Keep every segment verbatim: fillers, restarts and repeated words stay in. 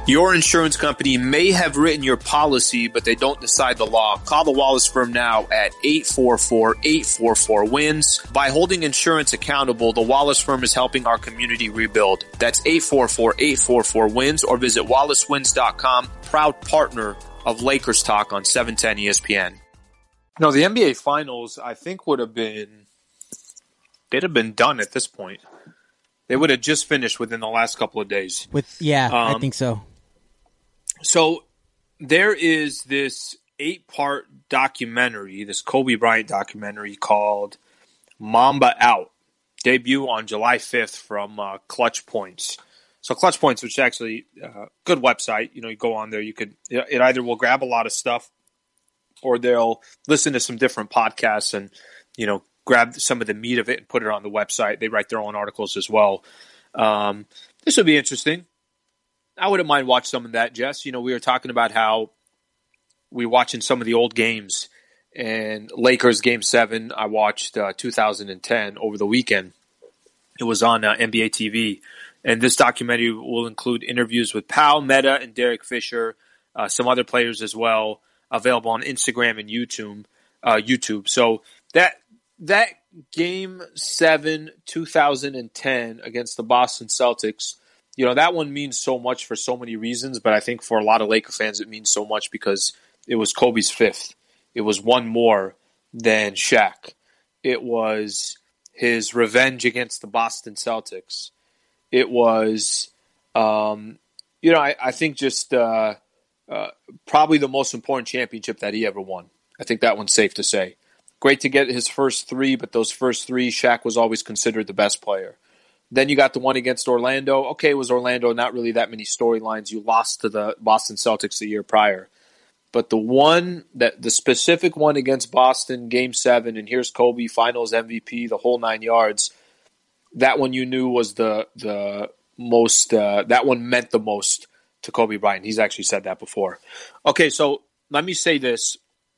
Your insurance company may have written your policy, but they don't decide the law. Call the Wallace Firm now at eight four four, eight four four, W I N S. By holding insurance accountable, the Wallace Firm is helping our community rebuild. That's eight four four, eight four four, W I N S or visit wallace wins dot com. Proud partner of Lakers Talk on seven ten E S P N. No, the N B A Finals, I think, would have been, they'd have been done at this point. They would have just finished within the last couple of days. With Yeah, um, I think so. So there is this eight-part documentary, this Kobe Bryant documentary called Mamba Out, debut on July fifth from uh, Clutch Points. So Clutch Points, which is actually a uh, good website, you know, you go on there, you could, it either will grab a lot of stuff or they'll listen to some different podcasts and, you know, grab some of the meat of it and put it on the website. They write their own articles as well. Um, this will be interesting. I wouldn't mind watching some of that, Jess. You know, we were talking about how we were watching some of the old games, and Lakers Game seven, I watched uh, two thousand ten over the weekend. It was on uh, N B A T V, and this documentary will include interviews with Pau, Meta, and Derek Fisher, uh, some other players as well, available on Instagram and YouTube. Uh, YouTube. So that that Game seven, two thousand ten against the Boston Celtics, you know, that one means so much for so many reasons, but I think for a lot of Laker fans it means so much because it was Kobe's fifth. It was one more than Shaq. It was his revenge against the Boston Celtics. It was, um, you know, I, I think just uh, uh, probably the most important championship that he ever won. I think that one's safe to say. Great to get his first three, but those first three, Shaq was always considered the best player. Then you got the one against Orlando. Okay, it was Orlando, not really that many storylines. You lost to the Boston Celtics the year prior. But the one, that the specific one against Boston, Game seven, and here's Kobe, Finals M V P, the whole nine yards, that one you knew was the the most, uh, that one meant the most to Kobe Bryant. He's actually said that before. Okay, so let me say this.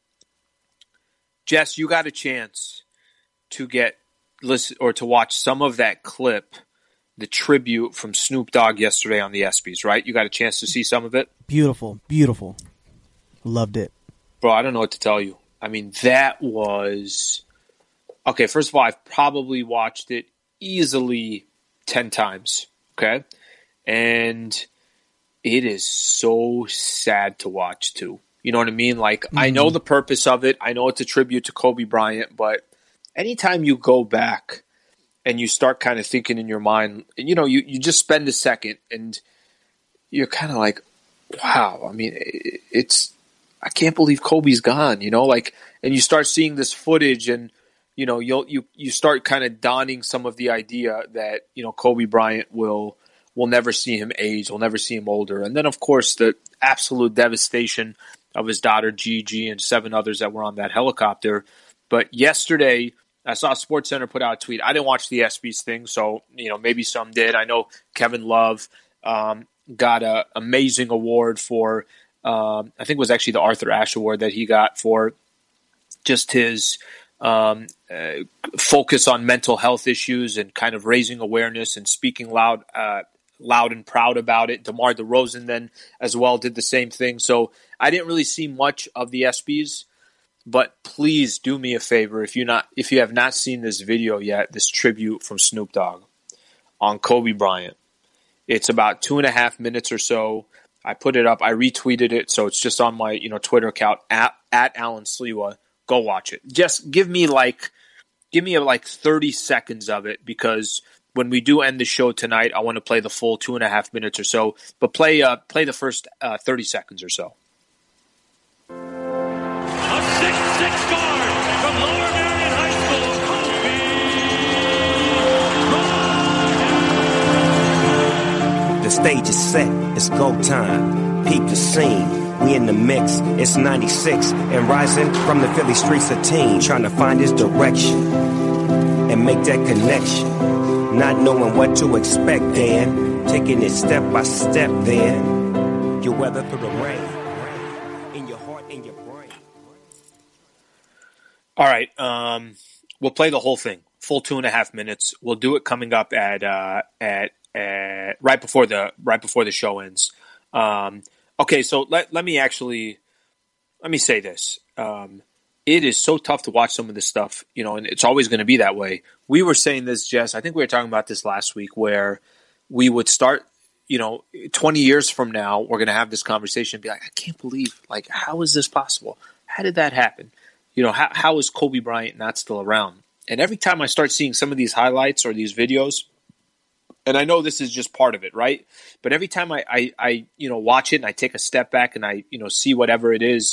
Jess, you got a chance to get listen or to watch some of that clip, the tribute from Snoop Dogg yesterday on the ESPYs, right? You got a chance to see some of it? Beautiful, beautiful. Loved it. Bro, I don't know what to tell you. I mean, that was... Okay, first of all, I've probably watched it easily ten times, okay? And it is so sad to watch, too. You know what I mean? Like, mm-hmm. I know the purpose of it. I know it's a tribute to Kobe Bryant, but anytime you go back and you start kind of thinking in your mind, you know, you, you just spend a second and you're kind of like, wow, I mean, it's, I can't believe Kobe's gone, you know, like, and you start seeing this footage and, you know, you'll, you, you start kind of donning some of the idea that, you know, Kobe Bryant will, will never see him age. We'll never see him older. And then of course the absolute devastation of his daughter Gigi and seven others that were on that helicopter. But yesterday, I saw SportsCenter put out a tweet. I didn't watch the ESPYs thing, so you know maybe some did. I know Kevin Love um, got an amazing award for, um, I think it was actually the Arthur Ashe Award that he got for just his um, uh, focus on mental health issues and kind of raising awareness and speaking loud, uh, loud and proud about it. DeMar DeRozan then as well did the same thing. So I didn't really see much of the ESPYs. But please do me a favor if you not if you have not seen this video yet, this tribute from Snoop Dogg on Kobe Bryant. It's about two and a half minutes or so. I put it up. I retweeted it, so it's just on my you know Twitter account at at Alan Sliwa. Go watch it. Just give me like give me like thirty seconds of it because when we do end the show tonight, I want to play the full two and a half minutes or so. But play uh, play the first uh, thirty seconds or so. six six guard from Lower Merion High School, Kobe. The stage is set, it's go time. Peep the scene, we in the mix. It's ninety-six and rising from the Philly streets a teen, trying to find his direction and make that connection. Not knowing what to expect then, taking it step by step then. You weather through the rain, in your heart, in your brain. All right, um, we'll play the whole thing, full two and a half minutes. We'll do it coming up at uh, at, at right before the right before the show ends. Um, okay, so let let me actually let me say this. Um, it is so tough to watch some of this stuff, you know, and it's always going to be that way. We were saying this, Jess. I think we were talking about this last week, where we would start, you know, twenty years from now, we're going to have this conversation and be like, I can't believe, like, how is this possible? How did that happen? You know, how how is Kobe Bryant not still around? And every time I start seeing some of these highlights or these videos, and I know this is just part of it, right? But every time I, I, I you know, watch it and I take a step back and I, you know, see whatever it is,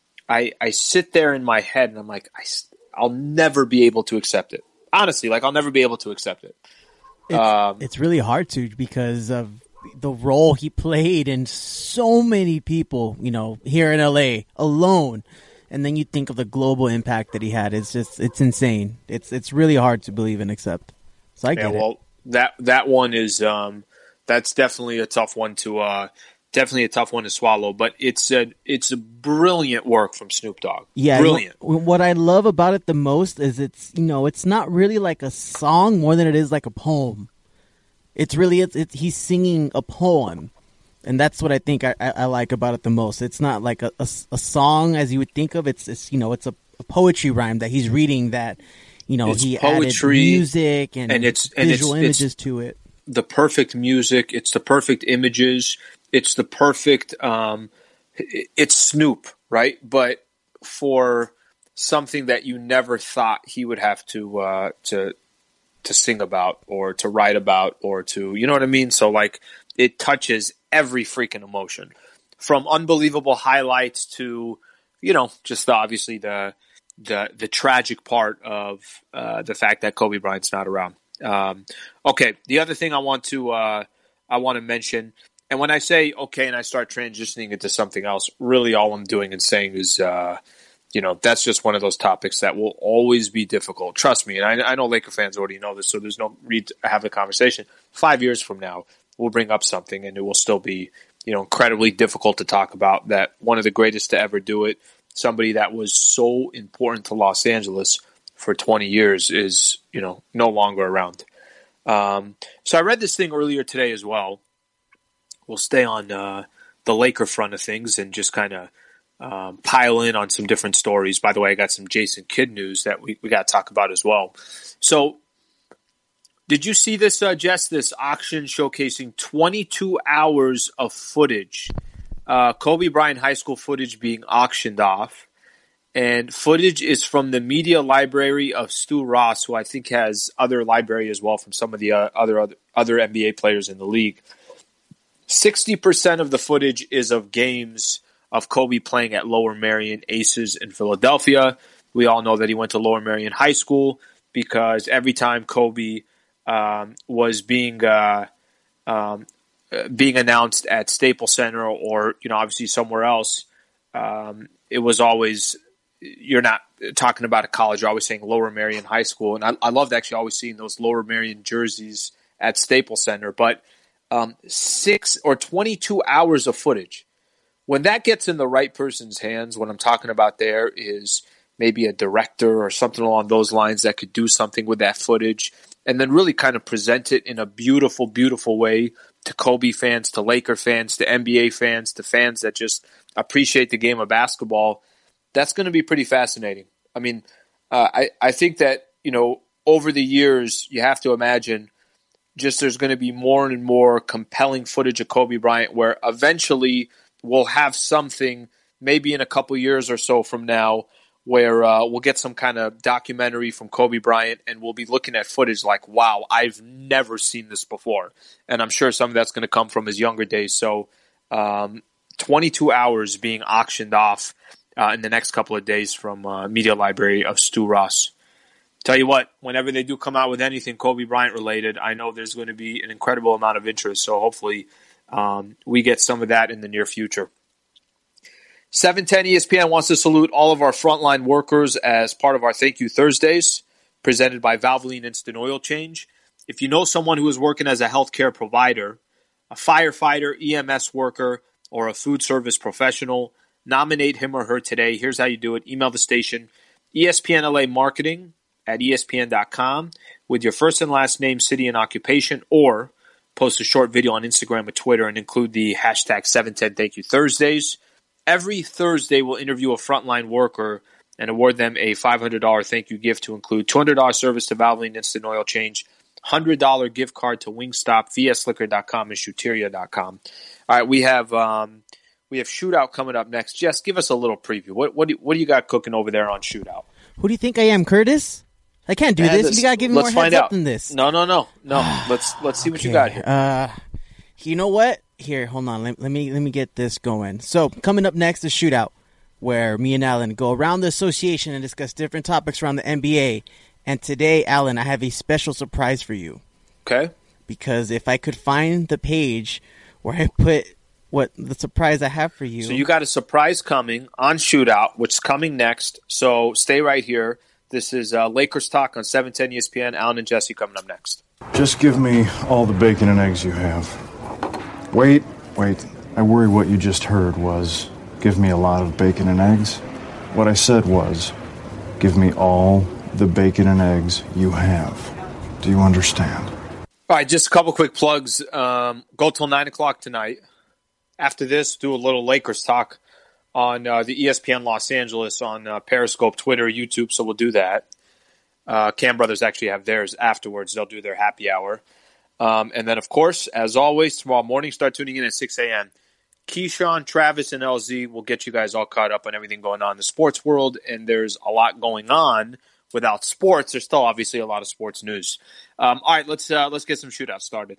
I, I sit there in my head and I'm like, I, I'll never be able to accept it. Honestly, like I'll never be able to accept it. It's, um, it's really hard to because of the role he played in so many people, you know, here in L A alone. And then you think of the global impact that he had. It's just, it's insane. It's it's really hard to believe and accept. So I get yeah, well, it. that that one is um, that's definitely a tough one to uh, definitely a tough one to swallow. But it's a it's a brilliant work from Snoop Dogg. Yeah, brilliant. What, what I love about it the most is it's you know it's not really like a song more than it is like a poem. It's really it's, it's he's singing a poem. And that's what I think I, I, I like about it the most. It's not like a, a, a song as you would think of. It's, it's you know, it's a, a poetry rhyme that he's reading that, you know, it's he poetry, added music and, and it's, and visual it's, images it's to it. The perfect music. It's the perfect images. It's the perfect. Um, it's Snoop, right? But for something that you never thought he would have to uh, to to sing about or to write about or to, you know what I mean? So like it touches every freaking emotion, from unbelievable highlights to, you know, just the, obviously the the the tragic part of uh, the fact that Kobe Bryant's not around. Um, okay, the other thing I want to uh, I want to mention, and when I say okay, and I start transitioning into something else, really all I'm doing and saying is, uh, you know, that's just one of those topics that will always be difficult. Trust me, and I, I know Laker fans already know this, so there's no need to have a conversation. Five years from now, we'll bring up something, and it will still be, you know, incredibly difficult to talk about. That one of the greatest to ever do it, somebody that was so important to Los Angeles for twenty years, is, you know, no longer around. Um, so I read this thing earlier today as well. We'll stay on uh, the Laker front of things and just kind of um, pile in on some different stories. By the way, I got some Jason Kidd news that we, we got to talk about as well. So did you see this, uh, Jess, this auction showcasing twenty-two hours of footage, uh, Kobe Bryant high school footage being auctioned off? And footage is from the media library of Stu Ross, who I think has other library as well from some of the uh, other, other other N B A players in the league. sixty percent of the footage is of games of Kobe playing at Lower Merion Aces in Philadelphia. We all know that he went to Lower Merion High School because every time Kobe um, was being uh, um, being announced at Staples Center or, you know, obviously somewhere else, um, it was always, you're not talking about a college, you're always saying Lower Merion High School. And I, I loved actually always seeing those Lower Merion jerseys at Staples Center. But um, six or twenty-two hours of footage, when that gets in the right person's hands, what I'm talking about there is maybe a director or something along those lines that could do something with that footage and then really kind of present it in a beautiful, beautiful way to Kobe fans, to Laker fans, to N B A fans, to fans that just appreciate the game of basketball. That's going to be pretty fascinating. I mean, uh, I, I think that, you know, over the years, you have to imagine just there's going to be more and more compelling footage of Kobe Bryant where eventually we'll have something maybe in a couple years or so from now where uh, we'll get some kind of documentary from Kobe Bryant and we'll be looking at footage like, wow, I've never seen this before. And I'm sure some of that's going to come from his younger days. So um, twenty-two hours being auctioned off uh, in the next couple of days from uh, Media Library of Stu Ross. Tell you what, whenever they do come out with anything Kobe Bryant related, I know there's going to be an incredible amount of interest. So hopefully um, we get some of that in the near future. seven ten E S P N wants to salute all of our frontline workers as part of our Thank You Thursdays, presented by Valvoline Instant Oil Change. If you know someone who is working as a healthcare provider, a firefighter, E M S worker, or a food service professional, nominate him or her today. Here's how you do it. Email the station, E S P N L A Marketing at E S P N dot com with your first and last name, city, and occupation, or post a short video on Instagram or Twitter and include the hashtag seven ten Thank You Thursdays. Every Thursday, we'll interview a frontline worker and award them a five hundred dollars thank you gift to include two hundred dollars service to Valvoline Instant Oil Change, one hundred dollars gift card to Wingstop, v s liquor dot com, and Shooteria dot com. All right, we have um, we have Shootout coming up next. Jess, give us a little preview. What what do, what do you got cooking over there on Shootout? Who do you think I am, Curtis? I can't do Man, this. this- You gotta give me let's more heads find up out. than this. No, no, no, no. let's let's see what you got here. Uh, you know what? Here, hold on. Let, let me let me get this going. So coming up next is Shootout, where me and Alan go around the association and discuss different topics around the N B A. And today, Alan, I have a special surprise for you. Okay. Because if I could find the page where I put what the surprise I have for you. So you got a surprise coming on Shootout, which is coming next. So stay right here. This is uh, Lakers Talk on seven ten E S P N. Alan and Jesse coming up next. Just give me all the bacon and eggs you have. Wait, wait. I worry what you just heard was, give me a lot of bacon and eggs. What I said was, give me all the bacon and eggs you have. Do you understand? All right, just a couple quick plugs. Um, go till nine o'clock tonight. After this, do a little Lakers Talk on uh, the E S P N Los Angeles on uh, Periscope, Twitter, YouTube, so we'll do that. Uh, Cam Brothers actually have theirs afterwards. They'll do their happy hour. Um, and then, of course, as always, tomorrow morning, start tuning in at six a.m. Keyshawn, Travis, and L Z will get you guys all caught up on everything going on in the sports world, and there's a lot going on. Without sports, there's still obviously a lot of sports news. Um, all right, let's uh, let's get some shootouts started.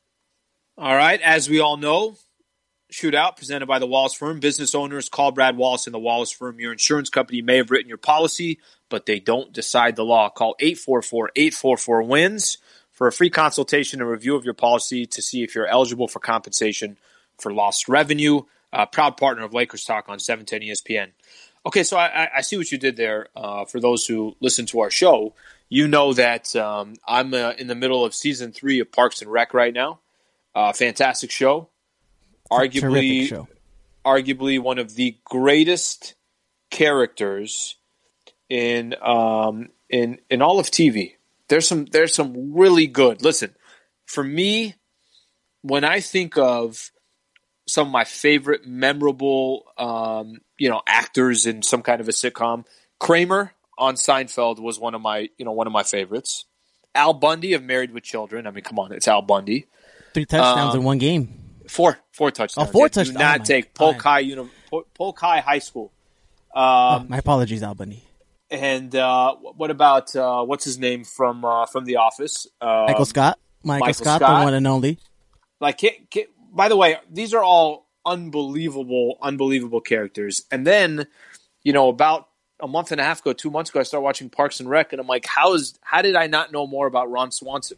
All right, as we all know, Shootout presented by the Wallace Firm. Business owners, call Brad Wallace and the Wallace Firm. Your insurance company may have written your policy, but they don't decide the law. Call eight four four, eight four four, W I N S for a free consultation and review of your policy to see if you're eligible for compensation for lost revenue. Uh, proud partner of Lakers Talk on seven ten E S P N. Okay, so I, I see what you did there. Uh, for those who listen to our show, you know that um, I'm uh, in the middle of season three of Parks and Rec right now. Uh, fantastic show. Terrific Arguably, show. arguably one of the greatest characters in um, in in all of T V. There's some there's some really good. Listen, for me, when I think of some of my favorite memorable, um, you know, actors in some kind of a sitcom, Kramer on Seinfeld was one of my, you know, one of my favorites. Al Bundy of Married with Children. I mean, come on, it's Al Bundy. Three touchdowns um, in one game. Four, four touchdowns. Oh, four Yeah, touchdowns. Do not Oh, my take God. Polk High, Uni- Polk Polk High High School. Um, Oh, my apologies, Al Bundy. And uh, what about uh, what's his name from uh, from The Office? Uh, Michael Scott. Michael, Michael Scott, Scott. the one and only. Like, can, can, by the way, these are all unbelievable, unbelievable characters. And then, you know, about a month and a half ago, two months ago, I started watching Parks and Rec, and I'm like, how is how did I not know more about Ron Swanson?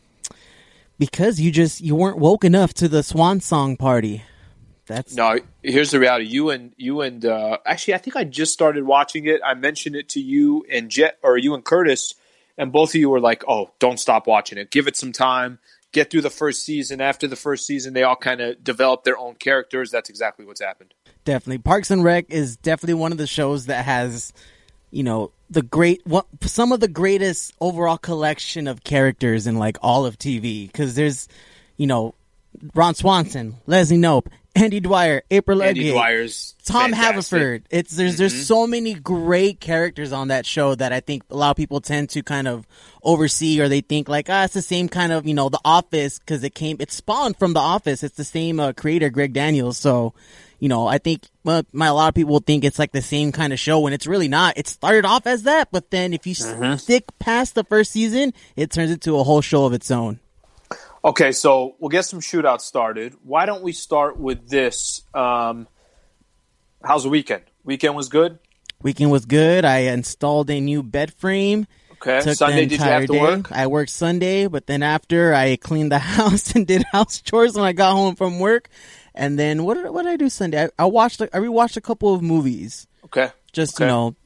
Because you just you weren't woke enough to the Swan Song party. That's No, here's the reality. You and you and uh, actually, I think I just started watching it. I mentioned it to you and Jet, or you and Curtis, and both of you were like, "Oh, don't stop watching it. Give it some time. Get through the first season. After the first season, they all kind of develop their own characters." That's exactly what's happened. definitely Parks and Rec is definitely one of the shows that has, you know, the great what some of the greatest overall collection of characters in like all of T V. Because there's, you know, Ron Swanson, Leslie Knope, Andy Dwyer, April Andy Ludwig, Dwyer's Tom fantastic. Haverford. It's there's Mm-hmm. there's so many great characters on that show that I think a lot of people tend to kind of oversee, or they think like, ah, it's the same kind of, you know, The Office, because it came it spawned from The Office. It's the same uh, creator, Greg Daniels. So, you know, I think well, my, a lot of people think it's like the same kind of show when it's really not. It started off as that, but then if you Mm-hmm. stick past the first season, it turns into a whole show of its own. Okay, so we'll get some shootouts started. Why don't we start with this? Um, how's the weekend? Weekend was good? Weekend was good. I installed a new bed frame. Okay. Took Sunday, the did you entire have to day. work? I worked Sunday, but then after I cleaned the house and did house chores when I got home from work. And then what did, what did I do Sunday? I, I watched. I rewatched a couple of movies. Okay. Just Okay. you know,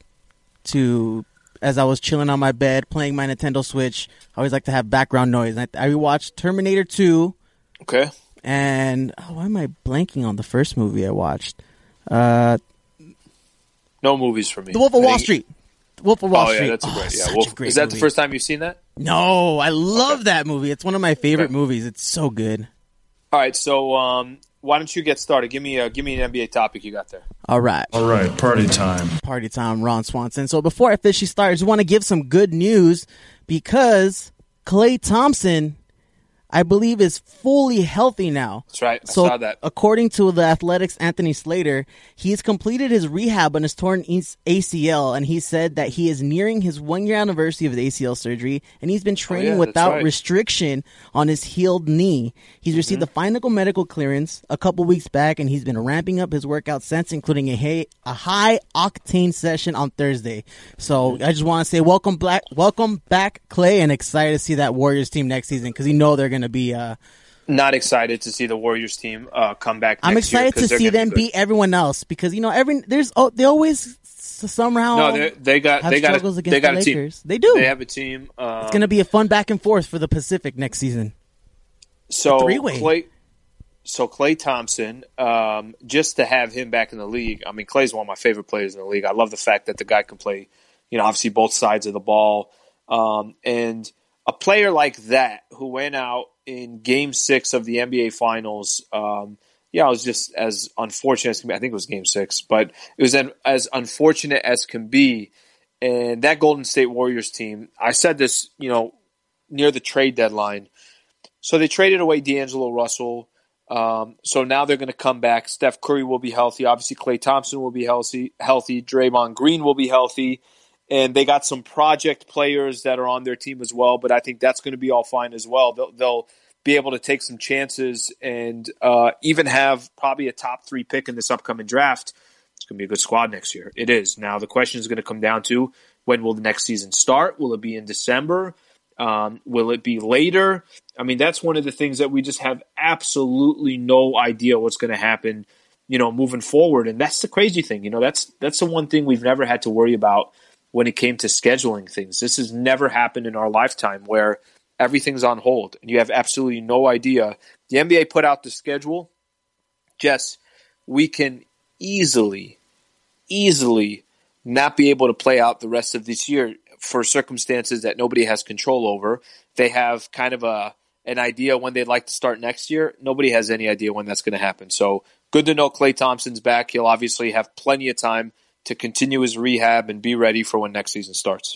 to as I was chilling on my bed playing my Nintendo Switch. I always like to have background noise. I, I rewatched Terminator two. Okay. And oh, why am I blanking on the first movie I watched? Uh, No movies for me. The Wolf of I Wall think- Street. The Wolf of Wall Oh, Street. yeah, that's a Oh, great. Yeah, such Wolf. a great Is that the movie. first time you've seen that? No, I love Okay. that movie. It's one of my favorite Okay. movies. It's so good. All right, so um, why don't you get started? Give me a, give me an N B A topic you got there. All right. All right, party time. Party time, Ron Swanson. So before I officially start, I just want to give some good news because Klay Thompson, I believe, is fully healthy now. That's right. I So, saw that. according to the Athletics' Anthony Slater, he's completed his rehab on his torn A C L, and he said that he is nearing his one-year anniversary of his A C L surgery, and he's been training yeah, that's without right. restriction on his healed knee. He's received Mm-hmm. the final medical clearance a couple weeks back, and he's been ramping up his workout since, including a, hay, a high-octane session on Thursday. So I just want to say welcome back, welcome back, Klay, and excited to see that Warriors team next season because you know they're going to be uh, Not excited to see the Warriors team uh, come back. I'm next year excited 'cause to they're see gonna them be good. beat everyone else because you know every there's oh they always s- somehow No, they they got have they got struggles a, against they got the a team. Lakers. They do. They have a team. Um, It's going to be a fun back and forth for the Pacific next season. so three-way. Klay, so Klay Thompson, um, just to have him back in the league. I mean, Klay's one of my favorite players in the league. I love the fact that the guy can play, you know, obviously both sides of the ball, um, and a player like that who went out in Game Six of the N B A Finals. Um, yeah, it was just as unfortunate as can be. I think it was Game Six, but it was an, as unfortunate as can be. And that Golden State Warriors team, I said this, you know, near the trade deadline. So they traded away D'Angelo Russell. Um, so now they're going to come back. Steph Curry will be healthy. Obviously, Klay Thompson will be healthy. Healthy. Draymond Green will be healthy. And they got some project players that are on their team as well. But I think that's going to be all fine as well. They'll, they'll be able to take some chances and uh, even have probably a top three pick in this upcoming draft. It's going to be a good squad next year. It is. Now the question is going to come down to when will the next season start? Will it be in December? Um, will it be later? I mean, that's one of the things that we just have absolutely no idea what's going to happen, you know, moving forward. And that's the crazy thing. You know, that's that's the one thing we've never had to worry about when it came to scheduling things. This has never happened in our lifetime where everything's on hold and you have absolutely no idea. The N B A put out the schedule. Jess, we can easily, easily not be able to play out the rest of this year for circumstances that nobody has control over. They have kind of a an idea when they'd like to start next year. Nobody has any idea when that's going to happen. So good to know Klay Thompson's back. He'll obviously have plenty of time to continue his rehab and be ready for when next season starts.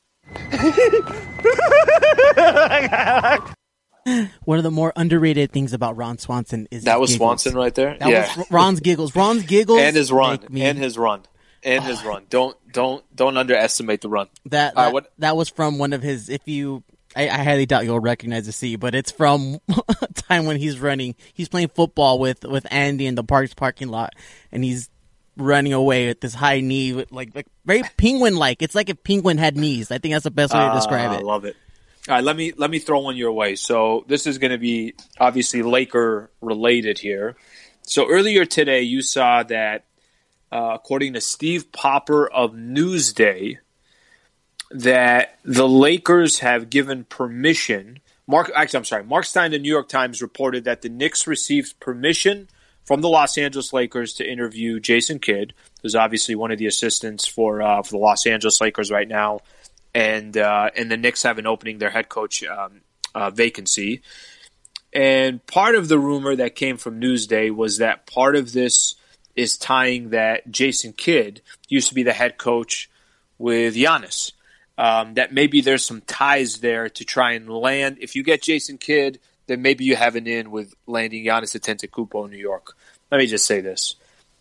One of the more underrated things about Ron Swanson is That his was giggles. Swanson right there? That yeah. was Ron's giggles. Ron's giggles and his run. make me- And his run. And his run. Don't don't don't underestimate the run. that All right, that, what- that was from one of his. If you, I, I highly doubt you'll recognize the C, but it's from a time when he's running. He's playing football with with Andy in the Parks parking lot, and he's running away with this high knee, with like like very penguin like. It's like if penguin had knees. I think that's the best way to describe Ah, I it. love it. All right, let me let me throw one your way. So this is going to be obviously Laker related here. So earlier today, you saw that uh, according to Steve Popper of Newsday, that the Lakers have given permission. Mark, actually, I'm sorry. Mark Stein, the New York Times, reported that the Knicks received permission from the Los Angeles Lakers to interview Jason Kidd, who's obviously one of the assistants for uh, for the Los Angeles Lakers right now. And uh, and the Knicks have an opening their head coach um, uh, vacancy. And part of the rumor that came from Newsday was that part of this is tying that Jason Kidd used to be the head coach with Giannis. Um, that maybe there's some ties there to try and land. If you get Jason Kidd, then maybe you have an in with landing Giannis Antetokounmpo in New York. Let me just say this.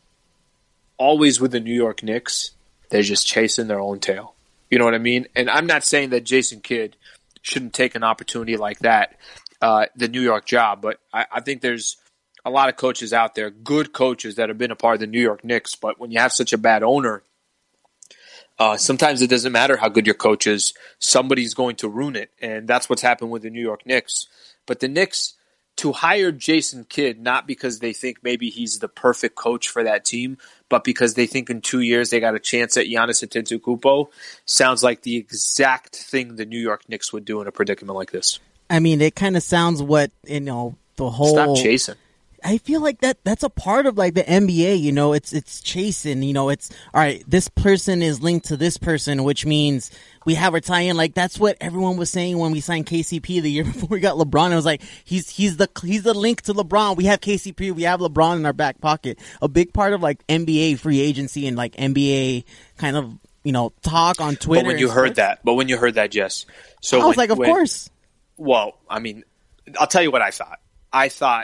Always with the New York Knicks, they're just chasing their own tail. You know what I mean? And I'm not saying that Jason Kidd shouldn't take an opportunity like that, uh, the New York job, but I, I think there's a lot of coaches out there, good coaches that have been a part of the New York Knicks, but when you have such a bad owner, uh, sometimes it doesn't matter how good your coach is. Somebody's going to ruin it, and that's what's happened with the New York Knicks. But the Knicks, to hire Jason Kidd, not because they think maybe he's the perfect coach for that team, but because they think in two years they got a chance at Giannis Antetokounmpo, sounds like the exact thing the New York Knicks would do in a predicament like this. I mean, it kind of sounds what you know the whole. Stop chasing. I feel like that that's a part of like the N B A, you know, it's it's chasing, you know, it's all right, this person is linked to this person, which means we have our tie-in. Like that's what everyone was saying when we signed K C P the year before we got LeBron. It was like he's he's the he's the link to LeBron. We have K C P, we have LeBron in our back pocket. A big part of like N B A free agency and like N B A kind of, you know, talk on Twitter. But when you and heard stuff, that, but when you heard that, Jess, so I was when, like, of when, course. Well, I mean, I'll tell you what I thought. I thought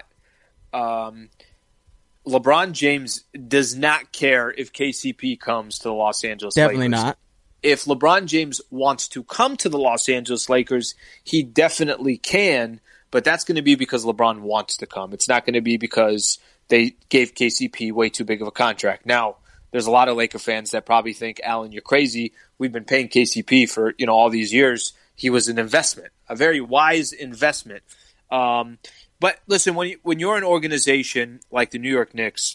um, LeBron James does not care if K C P comes to the Los Angeles Definitely Lakers. not. If LeBron James wants to come to the Los Angeles Lakers, he definitely can, but that's going to be because LeBron wants to come. It's not going to be because they gave K C P way too big of a contract. Now, there's a lot of Laker fans that probably think, Alan, you're crazy. We've been paying K C P for, you know, all these years. He was an investment, a very wise investment. Um, but listen, when you, when you're an organization like the New York Knicks,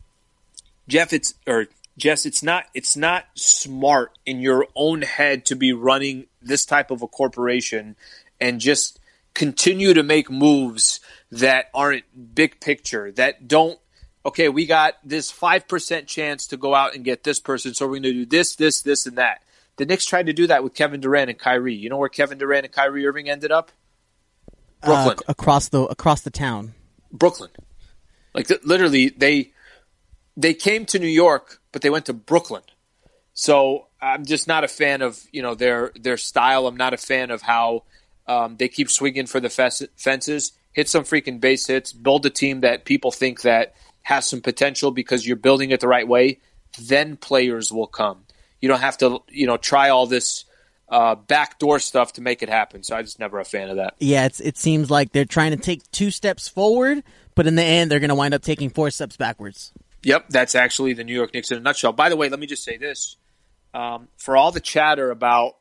Jeff, it's or Jess, it's not it's not smart in your own head to be running this type of a corporation and just continue to make moves that aren't big picture, that don't. Okay, we got this five percent chance to go out and get this person, so we're going to do this, this, this, and that. The Knicks tried to do that with Kevin Durant and Kyrie. You know where Kevin Durant and Kyrie Irving ended up? Brooklyn. Uh, across the across the town. Brooklyn. Like, th- literally, they they came to New York, but they went to Brooklyn. So I'm just not a fan of, you know, their their style. I'm not a fan of how um, they keep swinging for the fes- fences. Hit some freaking base hits. Build a team that people think that has some potential because you're building it the right way. Then players will come. You don't have to, you know, try all this uh, backdoor stuff to make it happen. So I just never a fan of that. Yeah, it's, it seems like they're trying to take two steps forward, but in the end, they're going to wind up taking four steps backwards. Yep, that's actually the New York Knicks in a nutshell. By the way, let me just say this. Um, for all the chatter about,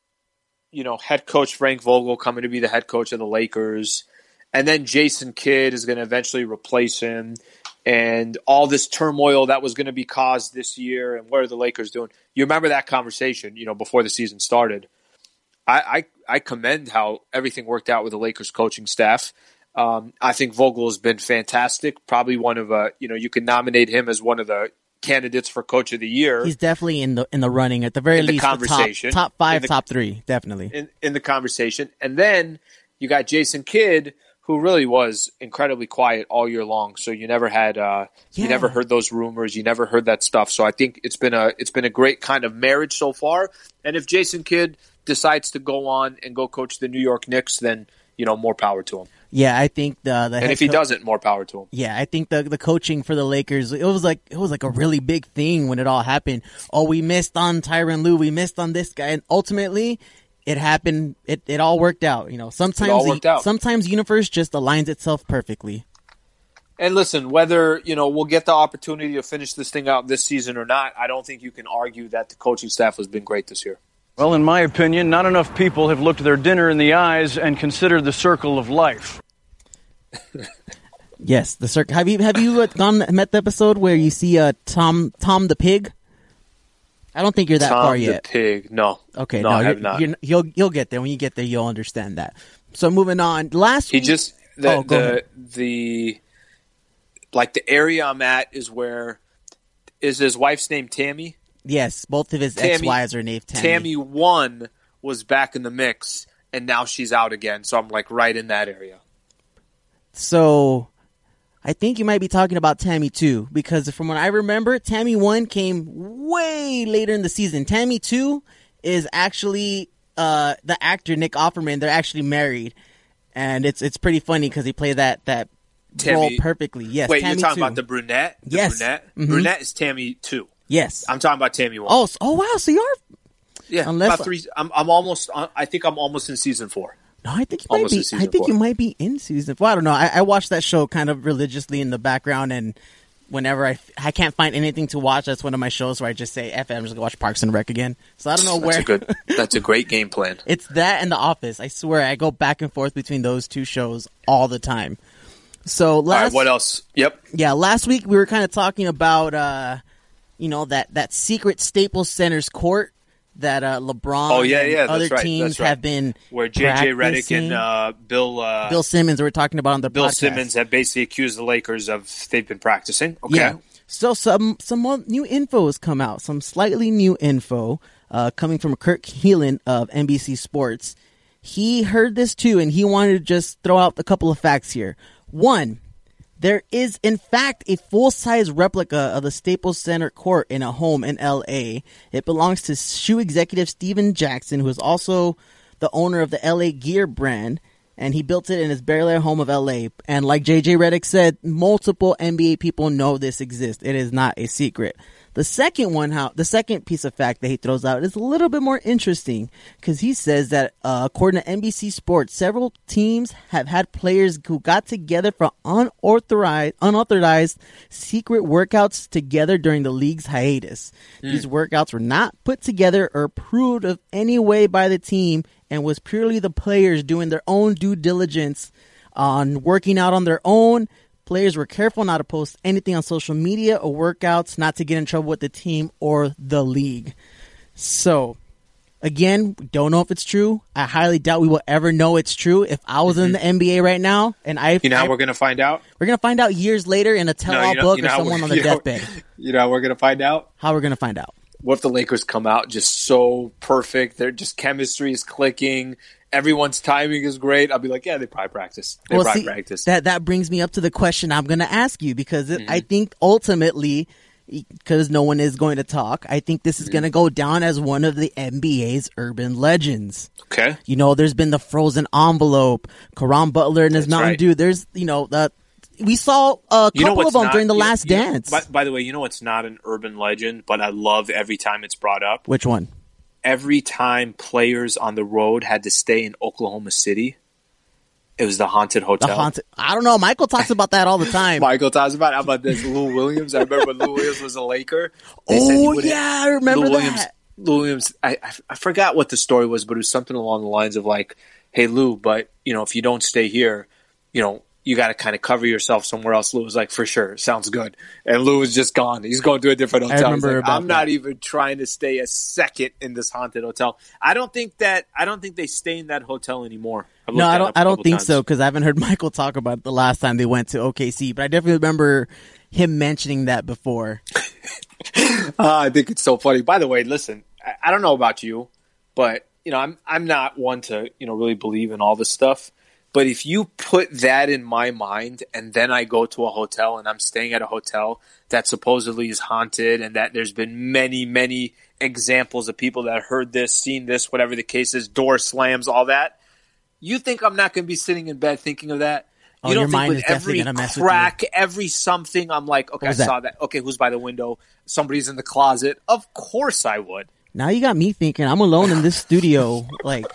you know, head coach Frank Vogel coming to be the head coach of the Lakers, and then Jason Kidd is going to eventually replace him, and all this turmoil that was going to be caused this year, and what are the Lakers doing? You remember that conversation, you know, before the season started. I, I, I commend how everything worked out with the Lakers coaching staff. Um, I think Vogel has been fantastic. Probably one of uh, you know, you can nominate him as one of the candidates for Coach of the Year. He's definitely in the in the running at the very in least. The conversation, the top, top five, the, top three, definitely in, in the conversation. And then you got Jason Kidd, who really was incredibly quiet all year long. So you never had, uh, yeah. you never heard those rumors, you never heard that stuff. So I think it's been a it's been a great kind of marriage so far. And if Jason Kidd decides to go on and go coach the New York Knicks, then you know more power to him. Yeah, I think the the and if he co- doesn't, more power to him. Yeah, I think the the coaching for the Lakers, it was like it was like a really big thing when it all happened. Oh, we missed on Tyronn Lue, we missed on this guy, and ultimately it happened. It it all worked out. You know, sometimes it all worked the, out. sometimes universe just aligns itself perfectly. And listen, whether you know we'll get the opportunity to finish this thing out this season or not, I don't think you can argue that the coaching staff has been great this year. Well, in my opinion, not enough people have looked their dinner in the eyes and considered the circle of life. Yes, the circle. Have you have you uh, gone met the episode where you see uh, Tom Tom the pig? I don't think you're that Tom far the yet. Pig, no. Okay, no, no, I you're, have not. You're, you'll you'll get there. When you get there, you'll understand that. So moving on. Last he week, just the oh, go the, ahead. the like the area I'm at is where is his wife's name Tammy? Yes, both of his Tammy- ex-wives are named Tammy. Tammy one was back in the mix, and now she's out again. So I'm like right in that area. So I think you might be talking about Tammy two, because from what I remember, Tammy one came way later in the season. Tammy two is actually uh, the actor Nick Offerman. They're actually married, and it's it's pretty funny because he played that that Tammy- role perfectly. Yes, Wait, Tammy you're talking two. about the brunette? The Yes. brunette? Mhm. Brunette is Tammy two. Yes. I'm talking about Tammy one. Oh, so- oh wow! So you are. yeah, unless- about three. I'm, I'm almost. I think I'm almost in season four. No, I think you might Almost be. in I season think four. you might be in season four. I don't know. I, I watch that show kind of religiously in the background, and whenever I, I can't find anything to watch, that's one of my shows where I just say, "F it, I'm just gonna watch Parks and Rec again." So I don't know That's where. a good. That's a great game plan. It's that and The Office. I swear, I go back and forth between those two shows all the time. So All last, right, what else? Yep. yeah, last week we were kind of talking about, uh, you know, that that secret Staples Center's court that uh, LeBron Oh yeah, and yeah, other that's right. teams That's right. have been where J J Redick practicing. and uh, Bill uh, Bill Simmons we're talking about on the Bill podcast. Simmons have basically accused the Lakers of they've been practicing. Okay. Yeah. So some some more new info has come out. Some slightly new info uh, coming from Kirk Heelan of N B C Sports. He heard this too, and he wanted to just throw out a couple of facts here. One, there is in fact a full-size replica of the Staples Center court in a home in L A. It belongs to shoe executive Steven Jackson, who is also the owner of the L A Gear brand. And he built it in his Bel Air home of L A. And like J J Redick said, multiple N B A people know this exists. It is not a secret. The second one, how the second piece of fact that he throws out is a little bit more interesting because he says that uh, according to N B C Sports, several teams have had players who got together for unauthorized, unauthorized secret workouts together during the league's hiatus. Mm. These workouts were not put together or approved of any way by the team, and was purely the players doing their own due diligence on working out on their own. Players were careful not to post anything on social media or workouts, not to get in trouble with the team or the league. So, again, we don't know if it's true. I highly doubt we will ever know it's true. If I was mm-hmm. in the N B A right now, and I, you know, how I, we're gonna find out. We're gonna find out years later in a tell-all no, you know, book you know or someone on their you know, deathbed. You know, how we're gonna find out. How we're gonna find out. What if the Lakers come out just so perfect? Their just chemistry is clicking. Everyone's timing is great. I'll be like, yeah, they probably practice. They well, probably see, practice. That that brings me up to the question I'm going to ask you because it, mm-hmm. I think ultimately, because no one is going to talk, I think this is mm-hmm. going to go down as one of the N B A's urban legends. Okay. You know, there's been the frozen envelope, Caron Butler and his That's Mountain right. Dew. There's, you know, the. We saw a you know couple of them not, during the you, Last you Dance. Know, by, by the way, you know what's not an urban legend, but I love every time it's brought up? Which one? Every time players on the road had to stay in Oklahoma City, it was the haunted hotel. The haunted. I don't know. Michael talks about that all the time. Michael talks about it. How about this? Lou Williams. I remember when Lou Williams was a Laker. Oh, yeah. I remember Lou that. Williams, Lou Williams, I, I, I forgot what the story was, but it was something along the lines of like, hey, Lou, but, you know, if you don't stay here, you know, you got to kind of cover yourself somewhere else. Lou was like, for sure, sounds good. And Lou was just gone. He's going to a different hotel. I remember like, about I'm not that. even trying to stay a second in this haunted hotel. I don't think that. I don't think they stay in that hotel anymore. I've No, I don't. I don't think times. so because I haven't heard Michael talk about it the last time they went to O K C. But I definitely remember him mentioning that before. uh, I think it's so funny. By the way, listen, I, I don't know about you, but you know, I'm I'm not one to you know really believe in all this stuff. But if you put that in my mind and then I go to a hotel and I'm staying at a hotel that supposedly is haunted and that there's been many, many examples of people that heard this, seen this, whatever the case is, door slams, all that, you think I'm not going to be sitting in bed thinking of that? Oh, you don't your think mind with is definitely every gonna mess with crack, you. every something, I'm like, okay, I was that? saw that. Okay, who's by the window? Somebody's in the closet. Of course I would. Now you got me thinking I'm alone in this studio, like.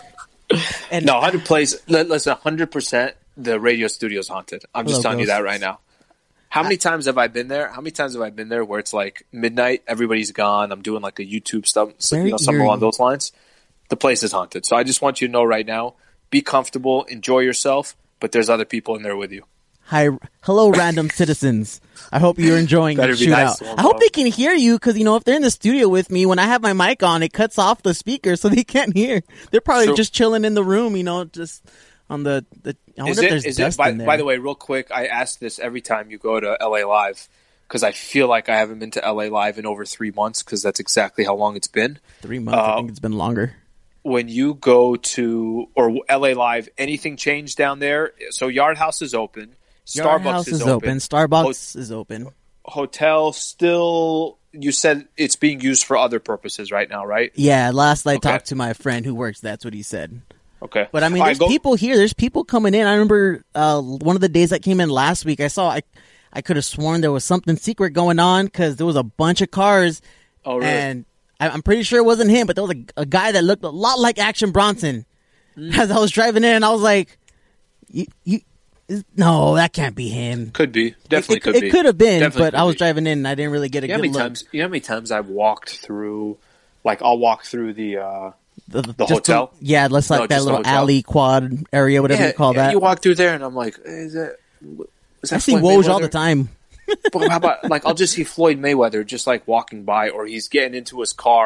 And no, one hundred plays. Listen, one hundred percent the radio studio's haunted. I'm just Hello, telling you ghosts. that right now. How many times have I been there? How many times have I been there where it's like midnight, everybody's gone, I'm doing like a YouTube stuff, Very you know, something eerie. along those lines? The place is haunted. So I just want you to know right now, be comfortable, enjoy yourself, but there's other people in there with you. Hi, hello, random citizens. I hope you're enjoying the Better be shootout. nice to 'em, I hope though. they can hear you because you know if they're in the studio with me, when I have my mic on, it cuts off the speaker so they can't hear. They're probably So- just chilling in the room, you know, just on the. the I wonder Is if it, there's is dust it, by, in there. by the way, real quick, I ask this every time you go to L A Live because I feel like I haven't been to L A Live in over three months because that's exactly how long it's been. Three months. I uh, think it's been longer. When you go to or L A Live, anything changed down there? So Yard House is open. Yard Starbucks House is is open. Starbucks is open. Hotel still. You said it's being used for other purposes right now, right? Yeah, last I Okay. talked to my friend who works, that's what he said. Okay, But I mean, All right, there's go- people here. There's people coming in. I remember uh, one of the days that came in last week. I saw. I, I could have sworn there was something secret going on because there was a bunch of cars, Oh, really? and I, I'm pretty sure it wasn't him. But there was a, a guy that looked a lot like Action Bronson. Mm. As I was driving in, I was like, "You, you, is- no, that can't be him." Could be. Definitely it, could it be. could have been, Definitely but could I was be. driving in and I didn't really get a You know how good many look. times? You know how many times I've walked through? Like I'll walk through the. Uh, The, the just hotel? yeah, let's like No, that just the little hotel. alley quad area, whatever yeah, you call yeah, that. You walk through there, and I'm like, is that? Is that I see Floyd Woj all Mayweather? the time. But how about like I'll just see Floyd Mayweather just like walking by, or he's getting into his car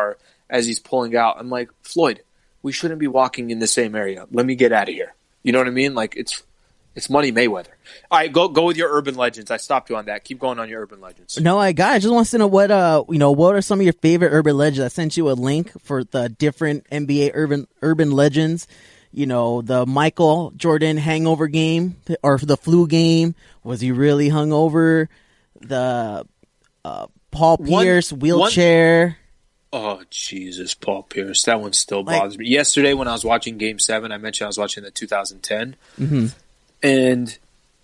as he's pulling out. I'm like, Floyd, we shouldn't be walking in the same area. Let me get out of here. You know what I mean? Like, it's it's Money Mayweather. All right, go go with your urban legends. I stopped you on that. Keep going on your urban legends. No, I got. I just want to know what uh you know what are some of your favorite urban legends. I sent you a link for the different N B A urban urban legends. You know, the Michael Jordan hangover game or the flu game. Was he really hungover? The uh, Paul Pierce One- wheelchair. Oh, Jesus, Paul Pierce. That one still Like- bothers me. Yesterday when I was watching Game seven, I mentioned I was watching the two thousand ten. Mm-hmm. And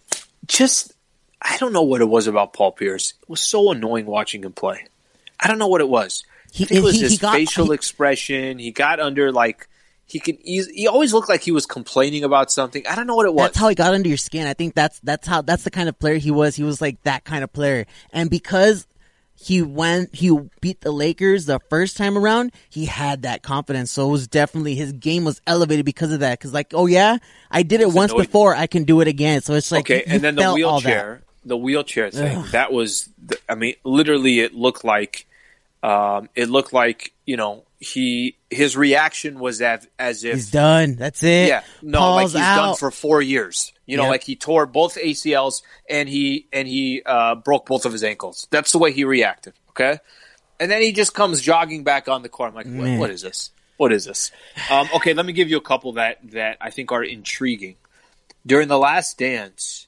just, I don't know what it was about Paul Pierce. It was so annoying watching him play. I don't know what it was. He- I think it was he- his he got- facial he- expression. He got under, like, he could easily, he always looked like he was complaining about something. I don't know what it was. That's how he got under your skin. I think that's that's how that's the kind of player he was. He was like that kind of player. And because he went, he beat the Lakers the first time around, he had that confidence. So it was definitely, his game was elevated because of that. Because like, oh yeah, I did it He's once annoyed. before, I can do it again. So it's like, okay, you and then the felt all that. wheelchair, the wheelchair thing. That was, the, I mean, literally, it looked like, um, it looked like you know he his reaction was as as if He's done. That's it. yeah, no, Paul's like he's out. done for four years. You know, Yep. like he tore both A C Ls and he and he uh, broke both of his ankles. That's the way he reacted. Okay, and then he just comes jogging back on the court. I'm like, what, Man. what is this? What is this? Um, okay, let me give you a couple that that I think are intriguing. During the Last Dance,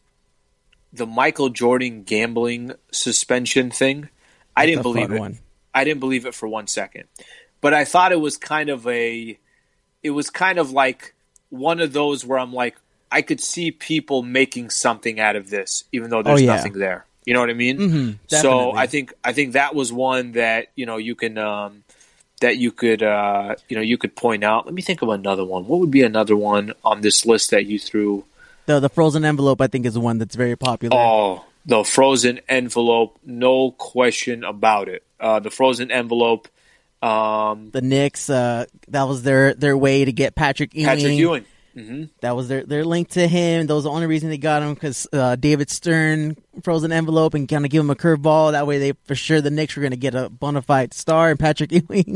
the Michael Jordan gambling suspension thing, I didn't a believe fun it. one. I didn't believe it for one second. But I thought it was kind of a it was kind of like one of those where I'm like, I could see people making something out of this, even though there's Oh, yeah. nothing there. You know what I mean? Mhm, so definitely. I think I think that was one that, you know, you can um, that you could uh, you know, you could point out. Let me think of another one. What would be another one on this list that you threw? The the frozen envelope, I think, is one that's very popular. Oh, the frozen envelope, no question about it. Uh, the frozen envelope, um, The Knicks, uh, that was their, their way to get Patrick Ewing. Patrick Ewing. hmm That was their their link to him. That was the only reason they got him, because uh, David Stern froze an envelope and kind of give him a curveball. That way, they for sure the Knicks were going to get a bona fide star in Patrick Ewing.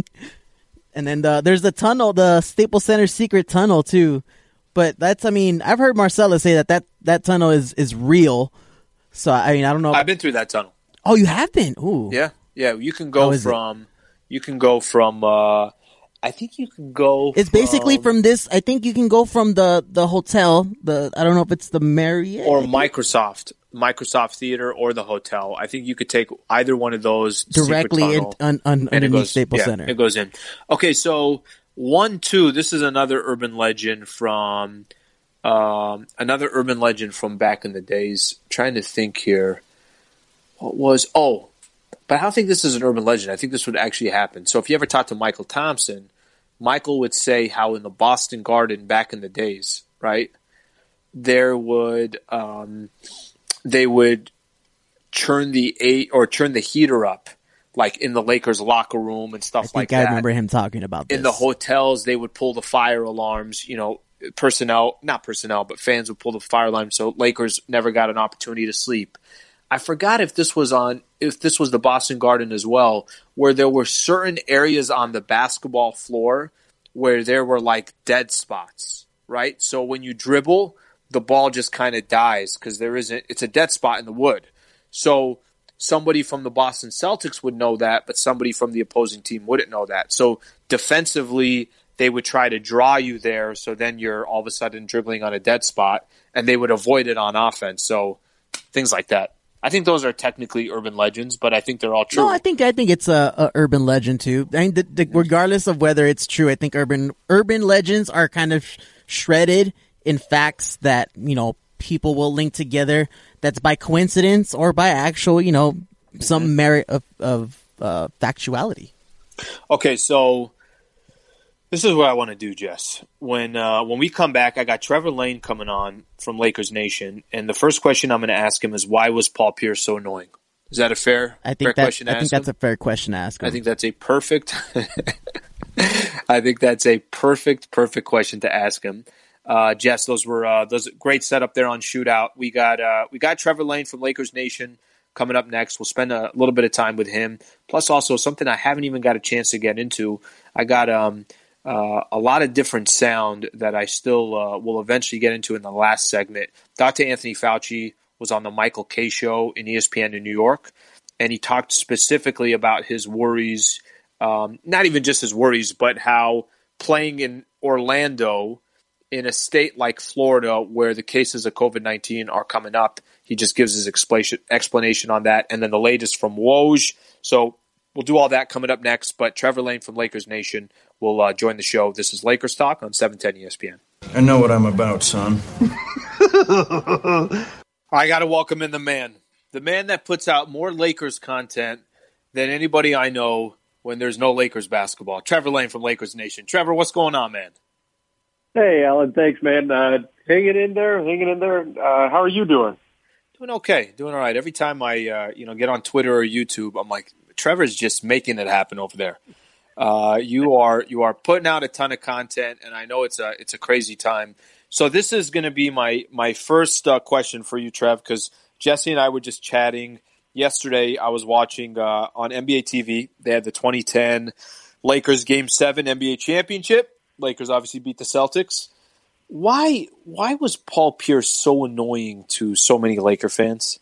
And then the, there's the tunnel, the Staples Center secret tunnel too. But that's, I mean, I've heard Marcella say that that, that tunnel is, is real. So I mean, I don't know. I've been through that tunnel. Oh, you have been? Ooh, Yeah, yeah. You can How go is it? from. You can go from. Uh, I think you can go. It's basically from this. I think you can go from the, the hotel. The I don't know if it's the Marriott or Microsoft, Microsoft Theater, or the hotel. I think you could take either one of those directly secret in, tunnel, un, un, and it underneath goes, Staples yeah, Center. It goes in. Okay, so one, two. This is another urban legend from. Um, another urban legend from back in the days. I'm trying to think here. What was oh, but I don't think this is an urban legend. I think this would actually happen. So if you ever talk to Michael Thompson, Michael would say how in the Boston Garden back in the days, right, there would um, they would turn the eight or turn the heater up, like in the Lakers locker room and I stuff think like I that. remember him talking about this. In the hotels, they would pull the fire alarms. You know, personnel, not personnel, but fans would pull the fire alarm, so Lakers never got an opportunity to sleep. I forgot if this was on, if this was the Boston Garden as well, where there were certain areas on the basketball floor where there were like dead spots, right? So when you dribble, the ball just kind of dies because there isn't, it's a dead spot in the wood. So somebody from the Boston Celtics would know that, but somebody from the opposing team wouldn't know that. So defensively, they would try to draw you there, so then you're all of a sudden dribbling on a dead spot, and they would avoid it on offense. So things like that. I think those are technically urban legends, but I think they're all true. No, I think I think it's a, a urban legend too. I mean, the, the, regardless of whether it's true, I think urban urban legends are kind of sh- shredded in facts that, you know, people will link together. That's by coincidence or by actual, you know, some Mm-hmm. merit of of uh, factuality. Okay, so this is what I want to do, Jess. When uh, when we come back, I got Trevor Lane coming on from Lakers Nation, and the first question I'm going to ask him is, why was Paul Pierce so annoying? Is that a fair, I fair think that, question to I ask think that's him? a fair question to ask. I him. think that's a perfect. I think that's a perfect, perfect question to ask him. Uh, Jess, those were uh, those great setup there on Shootout. We got uh, we got Trevor Lane from Lakers Nation coming up next. We'll spend a little bit of time with him. Plus, also something I haven't even got a chance to get into. I got um, uh, a lot of different sound that I still uh, will eventually get into in the last segment. Doctor Anthony Fauci was on the Michael Kay show in E S P N in New York, and he talked specifically about his worries, um, not even just his worries, but how playing in Orlando in a state like Florida where the cases of COVID nineteen are coming up, he just gives his explanation explanation on that. And then the latest from Woj. So we'll do all that coming up next. But Trevor Lane from Lakers Nation will uh, join the show. This is Lakers Talk on seven ten E S P N. I know what I'm about, son. I got to welcome in the man. The man that puts out more Lakers content than anybody I know when there's no Lakers basketball. Trevor Lane from Lakers Nation. Trevor, what's going on, man? Hey, Alan. Thanks, man. Uh, hanging in there, hanging in there. Uh, how are you doing? Doing okay. Doing all right. Every time I uh, you know, get on Twitter or YouTube, I'm like, Trevor's just making it happen over there. Uh, you are you are putting out a ton of content, and I know it's a it's a crazy time. So this is going to be my my first uh, question for you, Trev, because Jesse and I were just chatting yesterday. I was watching uh, on N B A T V. They had the twenty ten Lakers Game Seven N B A Championship. Lakers obviously beat the Celtics. Why why was Paul Pierce so annoying to so many Laker fans?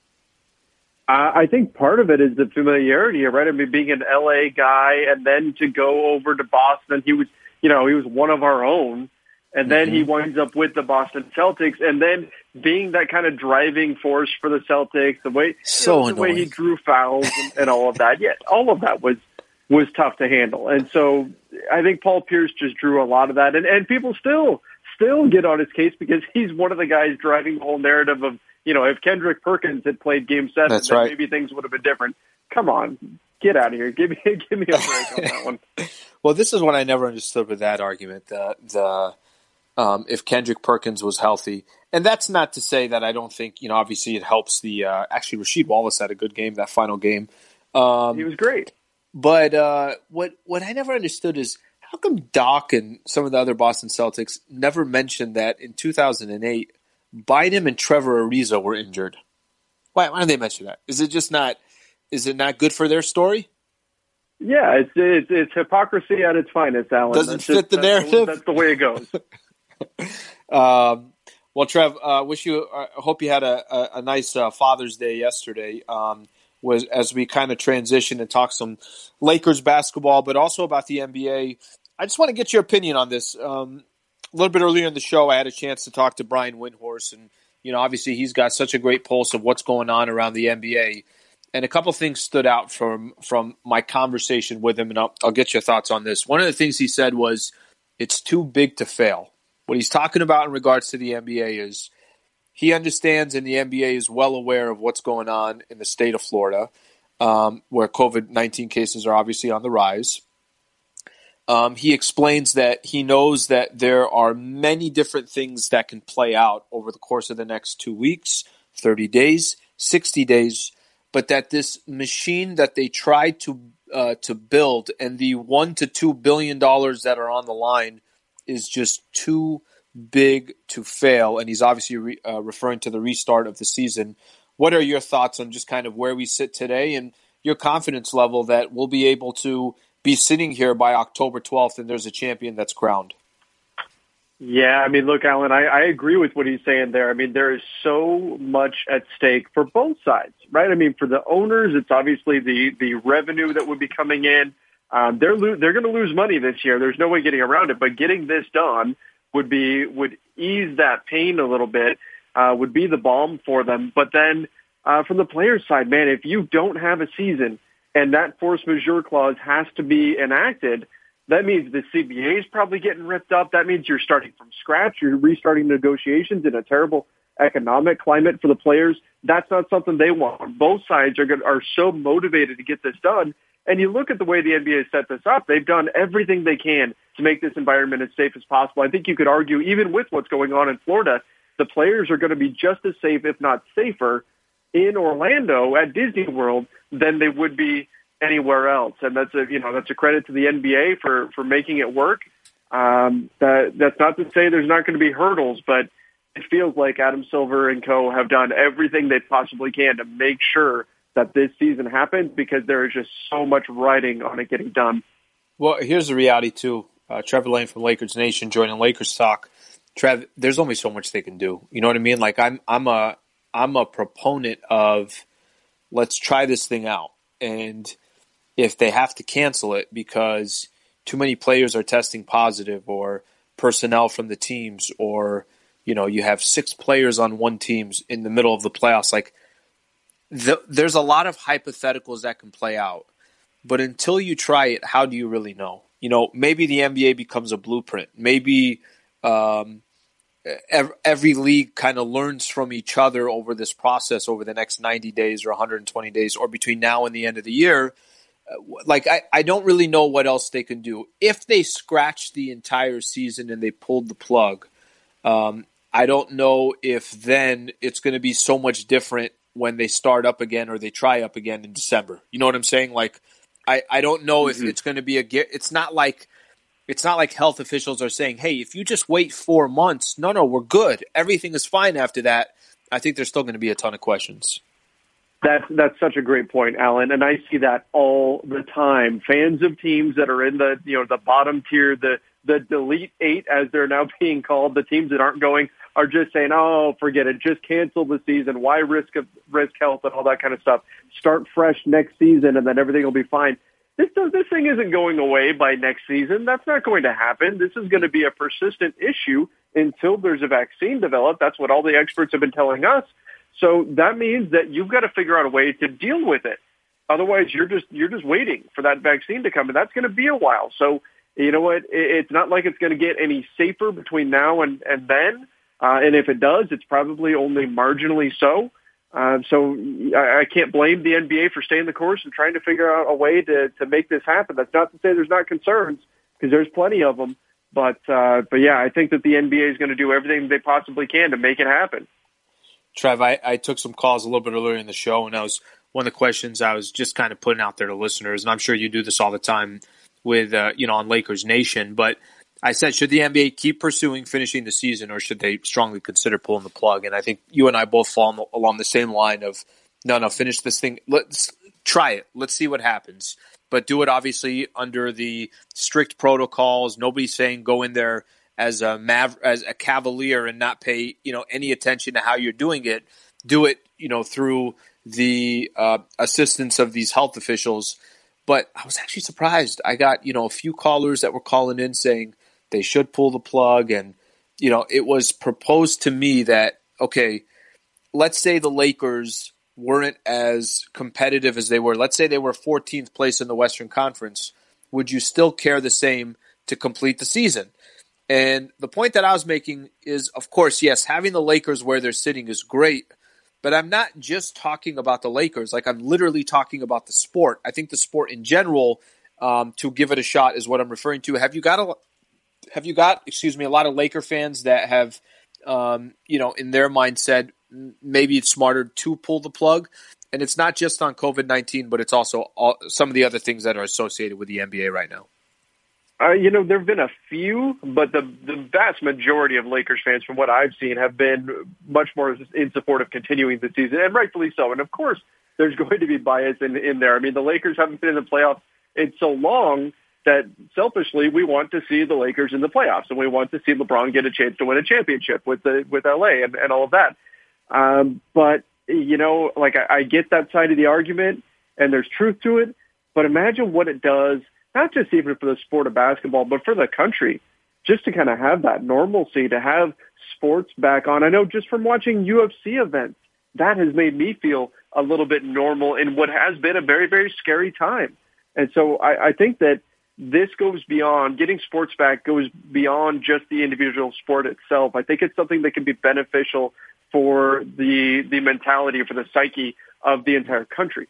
Uh, I think part of it is the familiarity, right? I mean, being an L A guy and then to go over to Boston, he was, you know, he was one of our own. And then mm-hmm. he winds up with the Boston Celtics, and then being that kind of driving force for the Celtics, the way so you know, the way he drew fouls and, and all of that. Yeah, all of that was was tough to handle. And so I think Paul Pierce just drew a lot of that. And, and people still still get on his case because he's one of the guys driving the whole narrative of, you know, if Kendrick Perkins had played Game Seven, That's then right. maybe things would have been different. Come on, get out of here. Give me give me a break on that one. Well, this is what I never understood with that argument. The the um, if Kendrick Perkins was healthy, and that's not to say that I don't think, you know, obviously it helps the uh, actually Rasheed Wallace had a good game that final game. Um, he was great. But uh, what what I never understood is how come Doc and some of the other Boston Celtics never mentioned that in two thousand eight, Bynum and Trevor Ariza were injured? Why, why don't they mention that? Is it just not? Is it not good for their story? Yeah, it's it's, it's hypocrisy at its finest, Alan. Doesn't that's fit just, the that's narrative. The, that's the way it goes. um, well, Trev, uh, wish you. I uh, hope you had a, a, a nice uh, Father's Day yesterday. Um, was as we kind of transition and talk some Lakers basketball, but also about the N B A. I just want to get your opinion on this. Um, a little bit earlier in the show, I had a chance to talk to Brian Windhorst, and you know, obviously he's got such a great pulse of what's going on around the N B A. And a couple things stood out from from my conversation with him, and I'll, I'll get your thoughts on this. One of the things he said was, it's too big to fail. What he's talking about in regards to the N B A is he understands, and the N B A is well aware of what's going on in the state of Florida, um, where COVID nineteen cases are obviously on the rise. Um, he explains that he knows that there are many different things that can play out over the course of the next two weeks, thirty days, sixty days, but that this machine that they tried to uh, to build and the one to two billion dollars that are on the line is just too big to fail. And he's obviously re- uh, referring to the restart of the season. What are your thoughts on just kind of where we sit today and your confidence level that we'll be able to be sitting here by October twelfth and there's a champion that's crowned? Yeah, I mean, look, Alan, I, I agree with what he's saying there. I mean, there is so much at stake for both sides, right? I mean, for the owners, it's obviously the, the revenue that would be coming in. Um, they're lo- they're going to lose money this year. There's no way getting around it. But getting this done would be would ease that pain a little bit, uh, would be the balm for them. But then uh, from the players' side, man, if you don't have a season and that force majeure clause has to be enacted, that means the C B A is probably getting ripped up. That means you're starting from scratch. You're restarting negotiations in a terrible economic climate for the players. That's not something they want. Both sides are good, are so motivated to get this done. And you look at the way the N B A set this up, they've done everything they can to make this environment as safe as possible. I think you could argue, even with what's going on in Florida, the players are going to be just as safe, if not safer, in Orlando at Disney World than they would be anywhere else. And that's a, you know, that's a credit to the N B A for, for making it work. Um, that, that's not to say there's not going to be hurdles, but it feels like Adam Silver and co have done everything they possibly can to make sure that this season happens, because there is just so much riding on it getting done. Well, here's the reality, too. Uh, Trevor Lane from Lakers Nation joining Lakers Talk. Trev, there's only so much they can do. You know what I mean? Like, I'm I'm a I'm a proponent of let's try this thing out. And if they have to cancel it because too many players are testing positive, or personnel from the teams, or, you know, you have six players on one team in the middle of the playoffs, like, the, there's a lot of hypotheticals that can play out. But until you try it, how do you really know? You know, maybe the N B A becomes a blueprint. Maybe um, every, every league kind of learns from each other over this process over the next ninety days or one hundred twenty days, or between now and the end of the year. Like, I, I don't really know what else they can do. If they scratch the entire season and they pulled the plug, um, I don't know if then it's going to be so much different when they start up again or they try up again in December. You know what I'm saying? Like, I, I don't know mm-hmm. if it's going to be a – it's not like it's not like health officials are saying, hey, if you just wait four months, no, no, we're good. Everything is fine after that. I think there's still going to be a ton of questions. That's that's such a great point, Alan, and I see that all the time. Fans of teams that are in the you know the bottom tier, the the delete eight, as they're now being called, the teams that aren't going, are just saying, "Oh, forget it, just cancel the season. Why risk risk health and all that kind of stuff? Start fresh next season, and then everything will be fine." This this thing isn't going away by next season. That's not going to happen. This is going to be a persistent issue until there's a vaccine developed. That's what all the experts have been telling us. So that means that you've got to figure out a way to deal with it. Otherwise, you're just you're just waiting for that vaccine to come, and that's going to be a while. So you know what? It's not like it's going to get any safer between now and and then. Uh, and if it does, it's probably only marginally so. Uh, so I, I can't blame the N B A for staying the course and trying to figure out a way to to make this happen. That's not to say there's not concerns, because there's plenty of them. But uh, but yeah, I think that the N B A is going to do everything they possibly can to make it happen. Trev, I, I took some calls a little bit earlier in the show, and I was one of the questions I was just kind of putting out there to listeners, and I'm sure you do this all the time with uh, you know on Lakers Nation. But I said, should the N B A keep pursuing finishing the season, or should they strongly consider pulling the plug? And I think you and I both fall along the same line of no, no, finish this thing. Let's try it. Let's see what happens. But do it obviously under the strict protocols. Nobody's saying go in there as a mav- as a cavalier and not pay, you know, any attention to how you're doing it. Do it, you know, through the uh, assistance of these health officials. But I was actually surprised. I got, you know, a few callers that were calling in saying they should pull the plug. And, you know, it was proposed to me that, okay, let's say the Lakers weren't as competitive as they were. Let's say they were fourteenth place in the Western Conference. Would you still care the same to complete the season? And the point that I was making is, of course, yes, having the Lakers where they're sitting is great, but I'm not just talking about the Lakers. Like, I'm literally talking about the sport. I think the sport in general, um, to give it a shot, is what I'm referring to. Have you got a, have you got, excuse me, a lot of Laker fans that have, um, you know, in their mind said maybe it's smarter to pull the plug? And it's not just on COVID nineteen, but it's also all, some of the other things that are associated with the N B A right now. Uh, you know, there have been a few, but the the vast majority of Lakers fans, from what I've seen, have been much more in support of continuing the season, and rightfully so. And, of course, there's going to be bias in, in there. I mean, the Lakers haven't been in the playoffs in so long that, selfishly, we want to see the Lakers in the playoffs, and we want to see LeBron get a chance to win a championship with the with L A and, and all of that. Um, but, you know, like, I, I get that side of the argument, and there's truth to it, but imagine what it does, not just even for the sport of basketball, but for the country, just to kind of have that normalcy, to have sports back on. I know just from watching U F C events, that has made me feel a little bit normal in what has been a very, very scary time. And so I, I think that this goes beyond, getting sports back goes beyond just the individual sport itself. I think it's something that can be beneficial for the the mentality, for the psyche of the entire country.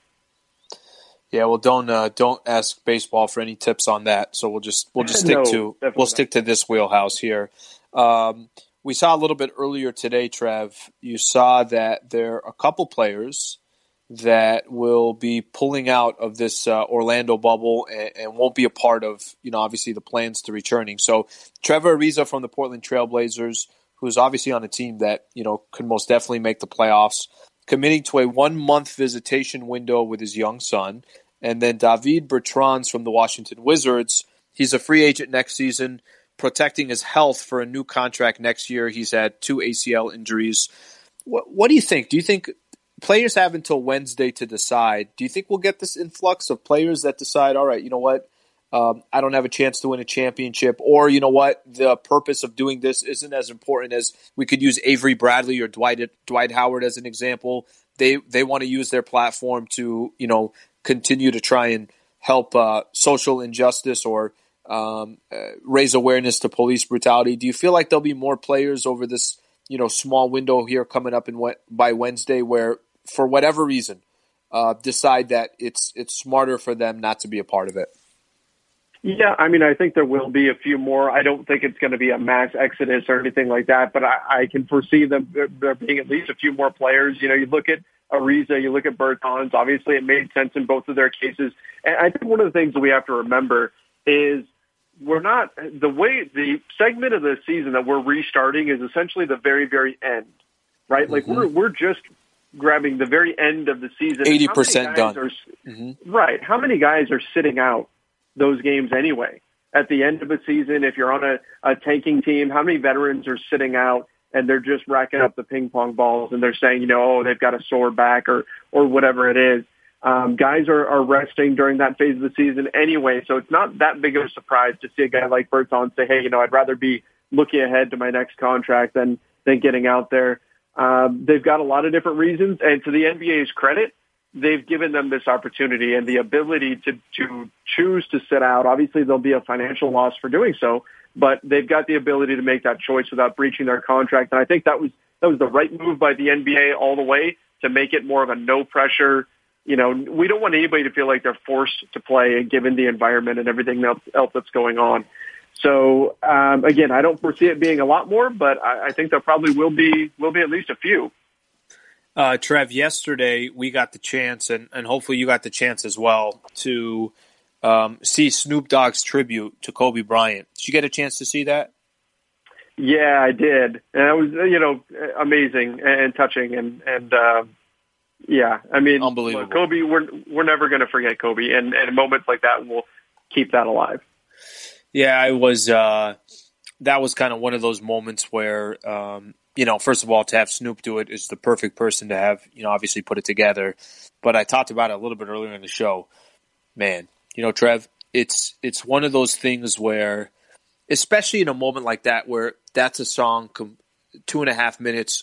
Yeah, well, don't uh, don't ask baseball for any tips on that. So we'll just we'll just stick no, to we'll not. stick to this wheelhouse here. Um, we saw a little bit earlier today, Trev. You saw that there are a couple players that will be pulling out of this uh, Orlando bubble and, and won't be a part of, you know, obviously the plans to returning. So Trevor Ariza from the Portland Trailblazers, who's obviously on a team that, you know, could most definitely make the playoffs, committing to a one-month visitation window with his young son. And then David Bertans from the Washington Wizards, he's a free agent next season, protecting his health for a new contract next year. He's had two A C L injuries. What, what do you think? Do you think players have until Wednesday to decide? Do you think we'll get this influx of players that decide, all right, you know what, um, I don't have a chance to win a championship, or you know what, the purpose of doing this isn't as important as we could use Avery Bradley or Dwight Dwight Howard as an example. They they want to use their platform to, you know, continue to try and help uh, social injustice or um, uh, raise awareness to police brutality. Do you feel like there'll be more players over this, you know, small window here coming up in by Wednesday where, for whatever reason, uh, decide that it's it's smarter for them not to be a part of it? Yeah, I mean, I think there will be a few more. I don't think it's going to be a mass exodus or anything like that, but I, I can foresee them there being at least a few more players. You know, you look at Ariza, you look at Bertans. Obviously, it made sense in both of their cases. And I think one of the things that we have to remember is we're not the way the segment of the season that we're restarting is essentially the very, very end, right? Mm-hmm. Like we're we're just grabbing the very end of the season. eighty percent done. Are, mm-hmm. Right. How many guys are sitting out those games anyway? At the end of a season, if you're on a, a tanking team, how many veterans are sitting out and they're just racking up the ping pong balls and they're saying, you know, oh, they've got a sore back or, or whatever it is. Um, guys are, are resting during that phase of the season anyway. So it's not that big of a surprise to see a guy like Bertans say, hey, you know, I'd rather be looking ahead to my next contract than, than getting out there. Um, they've got a lot of different reasons. And to the N B A's credit, they've given them this opportunity and the ability to, to choose to sit out. Obviously, there'll be a financial loss for doing so, but they've got the ability to make that choice without breaching their contract. And I think that was that was the right move by the N B A all the way to make it more of a no pressure. You know, we don't want anybody to feel like they're forced to play given the environment and everything else, else that's going on. So um, again, I don't foresee it being a lot more, but I, I think there probably will be will be at least a few. Uh, Trev, yesterday we got the chance, and, and hopefully you got the chance as well, to um, see Snoop Dogg's tribute to Kobe Bryant. Did you get a chance to see that? Yeah, I did. And it was, you know, amazing and touching. And, and uh, yeah, I mean, unbelievable. Kobe, we're, we're never going to forget Kobe. And, and moments like that will keep that alive. Yeah, I was, uh, that was kind of one of those moments where, um, you know, first of all, to have Snoop do it is the perfect person to have, you know, obviously put it together. But I talked about it a little bit earlier in the show. Man, you know, Trev, it's it's one of those things where, especially in a moment like that, where that's a song, com- two and a half minutes,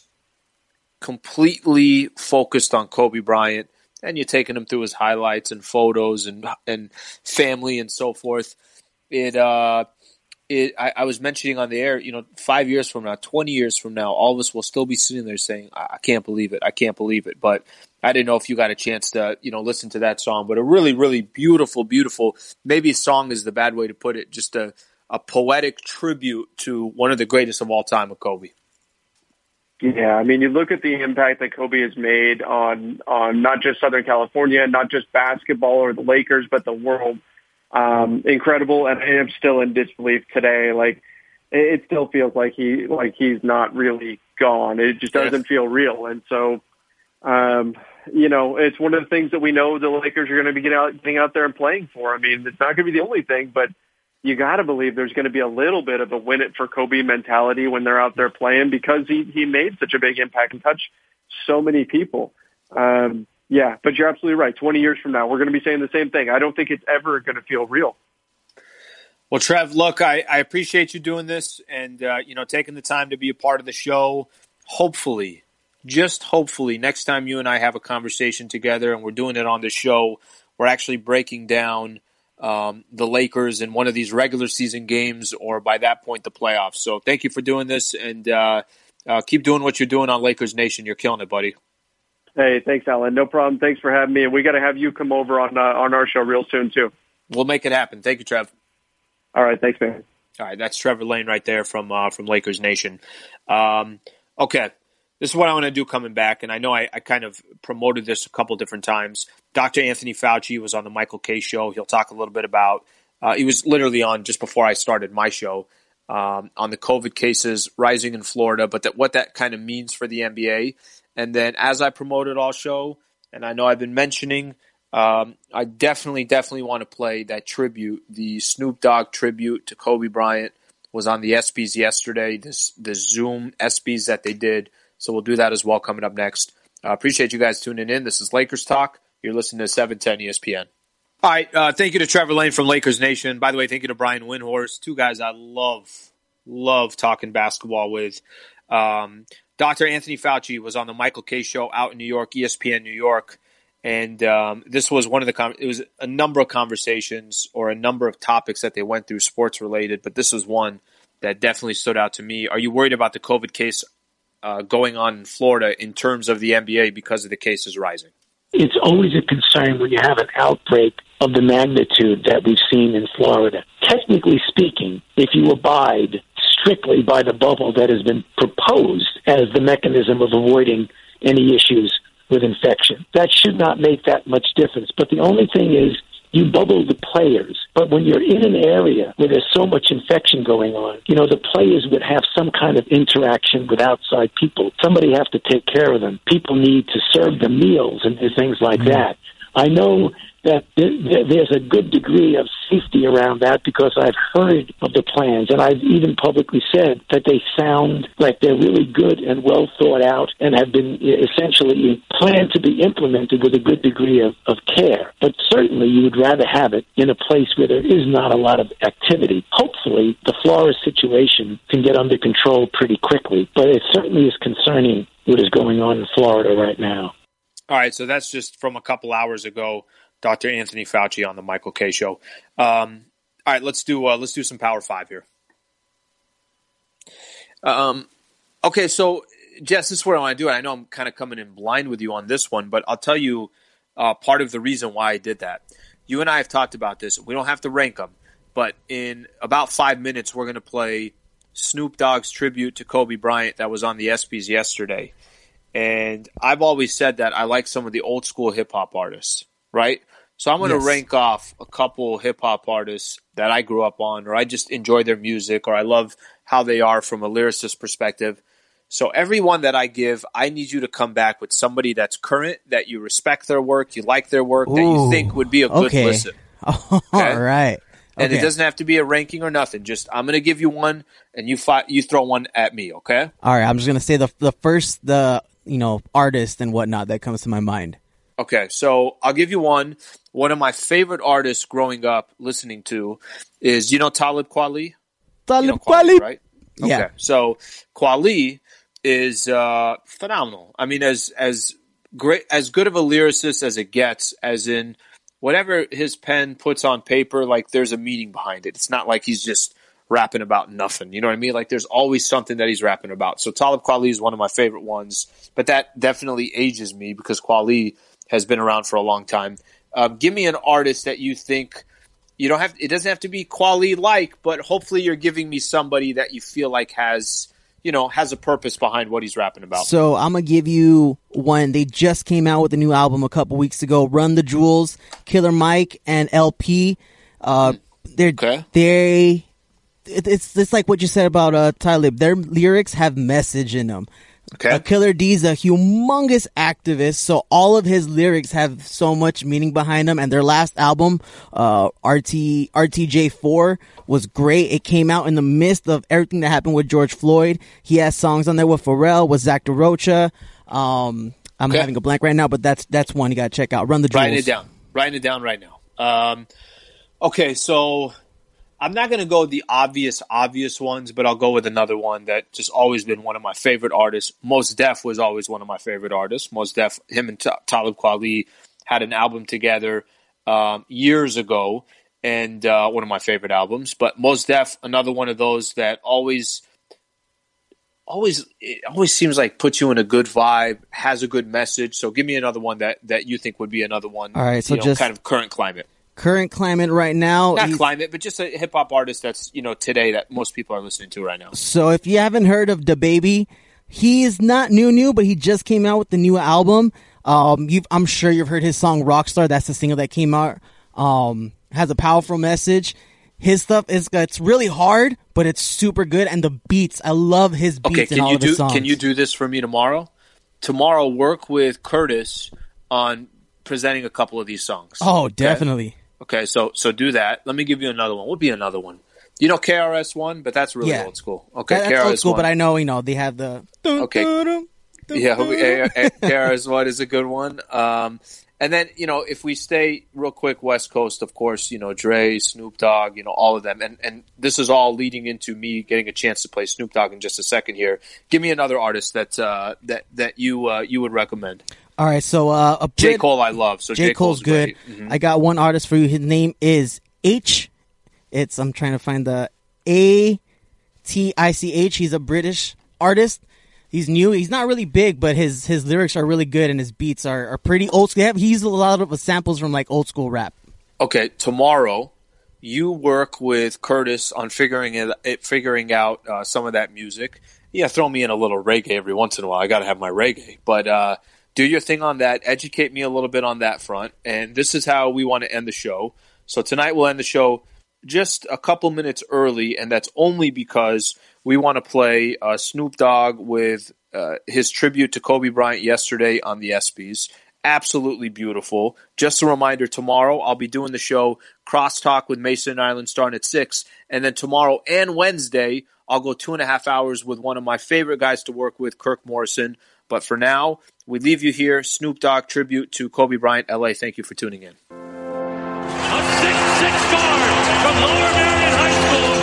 completely focused on Kobe Bryant, and you're taking him through his highlights and photos and and family and so forth. It, uh, It, I, I was mentioning on the air, you know, five years from now, twenty years from now, all of us will still be sitting there saying, I, I can't believe it. I can't believe it. But I didn't know if you got a chance to, you know, listen to that song. But a really, really beautiful, beautiful, maybe a song is the bad way to put it, just a, a poetic tribute to one of the greatest of all time, with Kobe. Yeah, I mean, you look at the impact that Kobe has made on, on not just Southern California, not just basketball or the Lakers, but the world. Um, incredible, and I am still in disbelief today. Like, it still feels like he, like he's not really gone. It just doesn't yeah. feel real. And so, um, you know, it's one of the things that we know the Lakers are going to be getting out, getting out there and playing for. I mean, it's not going to be the only thing, but you got to believe there's going to be a little bit of a win it for Kobe mentality when they're out there playing, because he, he made such a big impact and touched so many people. Um, Yeah, but you're absolutely right. twenty years from now, we're going to be saying the same thing. I don't think it's ever going to feel real. Well, Trev, look, I, I appreciate you doing this and, uh, you know, taking the time to be a part of the show. Hopefully, just hopefully, next time you and I have a conversation together and we're doing it on the show, we're actually breaking down um, the Lakers in one of these regular season games, or by that point, the playoffs. So thank you for doing this, and uh, uh, keep doing what you're doing on Lakers Nation. You're killing it, buddy. Hey, thanks, Alan. No problem. Thanks for having me. And we got to have you come over on uh, on our show real soon, too. We'll make it happen. Thank you, Trev. All right. Thanks, man. All right. That's Trevor Lane right there from uh, from Lakers Nation. Um, okay. This is what I want to do coming back. And I know I, I kind of promoted this a couple different times. Doctor Anthony Fauci was on the Michael Kay show. He'll talk a little bit about uh, – he was literally on just before I started my show. um, on the COVID cases rising in Florida, but that what that kind of means for the N B A. And then as I promoted all show, and I know I've been mentioning, um, I definitely, definitely want to play that tribute. The Snoop Dogg tribute to Kobe Bryant was on the ESPYs yesterday, this the Zoom ESPYs that they did. So we'll do that as well coming up next. I uh, appreciate you guys tuning in. This is Lakers Talk. You're listening to seven ten E S P N. All right, uh, thank you to Trevor Lane from Lakers Nation. By the way, thank you to Brian Windhorst, two guys I love, love talking basketball with. Um, Doctor Anthony Fauci was on the Michael Kay Show out in New York, E S P N New York, and um, this was one of the con- it was a number of conversations or a number of topics that they went through, sports related, but this was one that definitely stood out to me. Are you worried about the COVID case uh, going on in Florida in terms of the N B A because of the cases rising? It's always a concern when you have an outbreak of the magnitude that we've seen in Florida. Technically speaking, if you abide strictly by the bubble that has been proposed as the mechanism of avoiding any issues with infection, that should not make that much difference. But the only thing is, you bubble the players. But when you're in an area where there's so much infection going on, you know, the players would have some kind of interaction with outside people. Somebody have to take care of them. People need to serve them meals and things like mm-hmm. that. I know that there's a good degree of safety around that because I've heard of the plans, and I've even publicly said that they sound like they're really good and well thought out and have been essentially planned to be implemented with a good degree of, of care. But certainly you would rather have it in a place where there is not a lot of activity. Hopefully the Florida situation can get under control pretty quickly, but it certainly is concerning what is going on in Florida right now. All right, so that's just from a couple hours ago. Doctor Anthony Fauci on the Michael Kay Show. Um, all right, let's do uh, let's do some Power Five here. Um, okay, so Jess, this is what I want to do. And I know I'm kind of coming in blind with you on this one, but I'll tell you uh, part of the reason why I did that. You and I have talked about this. We don't have to rank them, but in about five minutes, we're going to play Snoop Dogg's tribute to Kobe Bryant that was on the ESPYs yesterday. And I've always said that I like some of the old school hip hop artists, right? So I'm going to yes. rank off a couple hip-hop artists that I grew up on, or I just enjoy their music, or I love how they are from a lyricist perspective. So everyone that I give, I need you to come back with somebody that's current, that you respect their work, you like their work, Ooh, that you think would be a good okay. listen. Okay? All right. Okay. And it doesn't have to be a ranking or nothing. Just I'm going to give you one, and you fi- you throw one at me, okay? All right. I'm just going to say the the first the you know artist and whatnot that comes to my mind. Okay, so I'll give you one. One of my favorite artists growing up listening to is, you know, Talib Kweli? Talib you know Kweli, right? Okay, yeah. So Kweli is uh, phenomenal. I mean, as as great, as good of a lyricist as it gets, as in whatever his pen puts on paper, like there's a meaning behind it. It's not like he's just rapping about nothing. You know what I mean? Like there's always something that he's rapping about. So Talib Kweli is one of my favorite ones, but that definitely ages me because Kweli has been around for a long time. Um, give me an artist that you think you don't have. It doesn't have to be Kweli like, but hopefully you're giving me somebody that you feel like has, you know, has a purpose behind what he's rapping about. So I'm gonna give you one. They just came out with a new album a couple weeks ago. Run the Jewels, Killer Mike, and L P. Uh, they're okay. they. It, it's it's like what you said about uh, Talib. Their lyrics have message in them. Okay. Uh, Killer D's a humongous activist, so all of his lyrics have so much meaning behind them. And their last album, uh, R T R T J four, was great. It came out in the midst of everything that happened with George Floyd. He has songs on there with Pharrell, with Zach DeRocha. Um, I'm okay. having a blank right now, but that's that's one you got to check out. Run the Jewels. Writing it down. Writing it down right now. Um, okay, so I'm not going to go the obvious, obvious ones, but I'll go with another one that just always been one of my favorite artists. Mos Def was always one of my favorite artists. Mos Def, him and Ta- Talib Kweli had an album together um, years ago, and uh, one of my favorite albums. But Mos Def, another one of those that always, always, it always seems like puts you in a good vibe, has a good message. So give me another one that, that you think would be another one. All right, so you know, just kind of current climate. Current climate right now. Not climate, but just a hip hop artist that's, you know, today that most people are listening to right now. So if you haven't heard of DaBaby, he is not new, new, but he just came out with the new album. Um, you've, I'm sure you've heard his song Rockstar. That's the single that came out. Um, has a powerful message. his stuff is it's really hard, but it's super good, and the beats. I love his beats okay, can in all you of his do, songs. Can you do this for me tomorrow? Tomorrow, work with Curtis on presenting a couple of these songs. Oh, okay? definitely. Okay, so so do that. Let me give you another one. What would be another one? You know K R S One, but that's really Yeah. old school. Okay, That- that's K R S one. old school, but I know you know they have the. Okay. Yeah, K R S One is a good one. Um, and then, you know, if we stay real quick, West Coast, of course, you know, Dre, Snoop Dogg, you know, all of them. And, and this is all leading into me getting a chance to play Snoop Dogg in just a second here. Give me another artist that uh, that that you uh, you would recommend. All right, so uh, a J. Brit- Cole I love. So J. J. Cole's, Cole's good. great. Mhm. I got one artist for you. His name is H. It's I'm trying to find the A T I C H. He's a British artist. He's new. He's not really big, but his his lyrics are really good and his beats are, are pretty old school. They have, he uses a lot of samples from like old school rap. Okay, tomorrow you work with Curtis on figuring it, it figuring out uh, some of that music. Yeah, throw me in a little reggae every once in a while. I got to have my reggae, but uh, do your thing on that. Educate me a little bit on that front. And this is how we want to end the show. So tonight we'll end the show just a couple minutes early, and that's only because we want to play uh, Snoop Dogg with uh, his tribute to Kobe Bryant yesterday on the ESPYs. Absolutely beautiful. Just a reminder, tomorrow I'll be doing the show Crosstalk with Mason Island starting at six, and then tomorrow and Wednesday I'll go two and a half hours with one of my favorite guys to work with, Kirk Morrison. But for now, we leave you here. Snoop Dogg tribute to Kobe Bryant, L A. Thank you for tuning in. A six six guard from Lower Marion High School,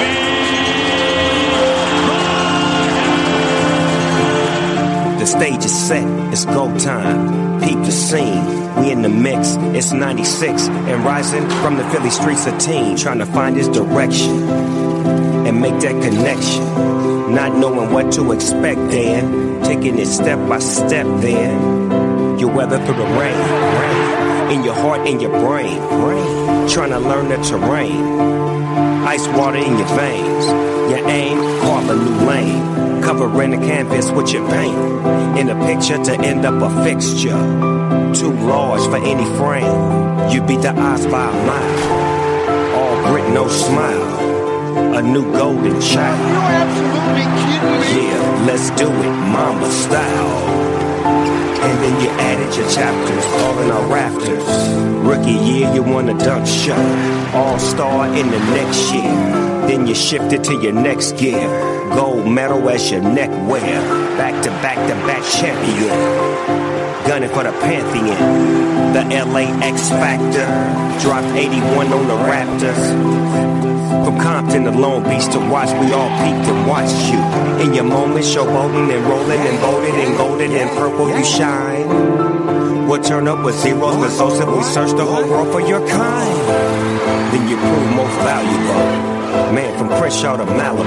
The stage is set, it's go time. Peep the scene, we in the mix. It's ninety-six and rising from the Philly streets a teen, trying to find his direction and make that connection. Not knowing what to expect then, taking it step by step then. You weather through the rain, rain, in your heart, in your brain, brain. Trying to learn the terrain. Ice water in your veins, your aim, carve a new lane. Covering the canvas with your paint. In a picture to end up a fixture. Too large for any frame. You beat the odds by a mile. All grit, no smile. A new golden child. You're absolutely kidding me. Yeah, let's do it, mama style. And then you added your chapters, all in our rafters. Rookie year, you won a dunk shot. All-star in the next year. Then you shifted to your next gear. Gold medal as your neck wear. Back to back to back champion. Gunning for the Pantheon. The L A X Factor. Dropped eighty-one on the Raptors. From Compton to Long Beach to watch, we all peeked and watched you. In your moment, showboating and rolling and bolded and golden and purple, you shine. We'll turn up with zeros, but so if we search the whole world for your kind. Then you prove most valuable. Man, from Crenshaw to Malibu,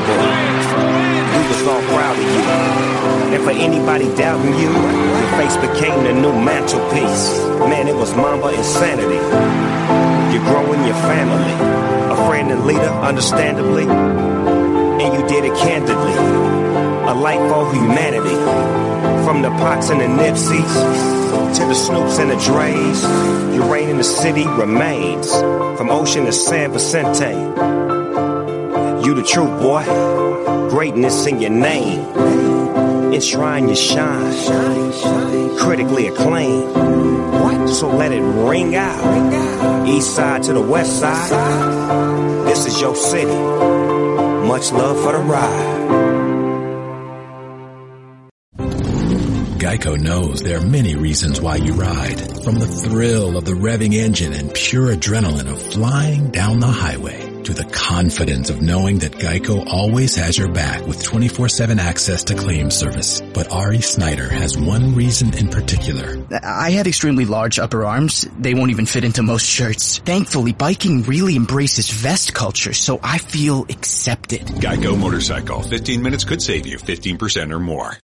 we was all proud of you. And for anybody doubting you, your face became the new mantelpiece. Man, it was Mamba insanity. You're growing your family, a friend and leader, understandably. And you did it candidly, a light for humanity. From the Pots and the Nipseys to the Snoops and the Dre's, your reign in the city remains. From Ocean to San Vicente. You the truth, boy. Greatness in your name. Enshrine your shine. Critically acclaimed. What? So let it ring out. East side to the west side. This is your city. Much love for the ride. Geico knows there are many reasons why you ride. From the thrill of the revving engine and pure adrenaline of flying down the highway, to the confidence of knowing that Geico always has your back with twenty-four seven access to claim service. But Ari Snyder has one reason in particular. I have extremely large upper arms. They won't even fit into most shirts. Thankfully, biking really embraces vest culture, so I feel accepted. Geico Motorcycle. fifteen minutes could save you fifteen percent or more.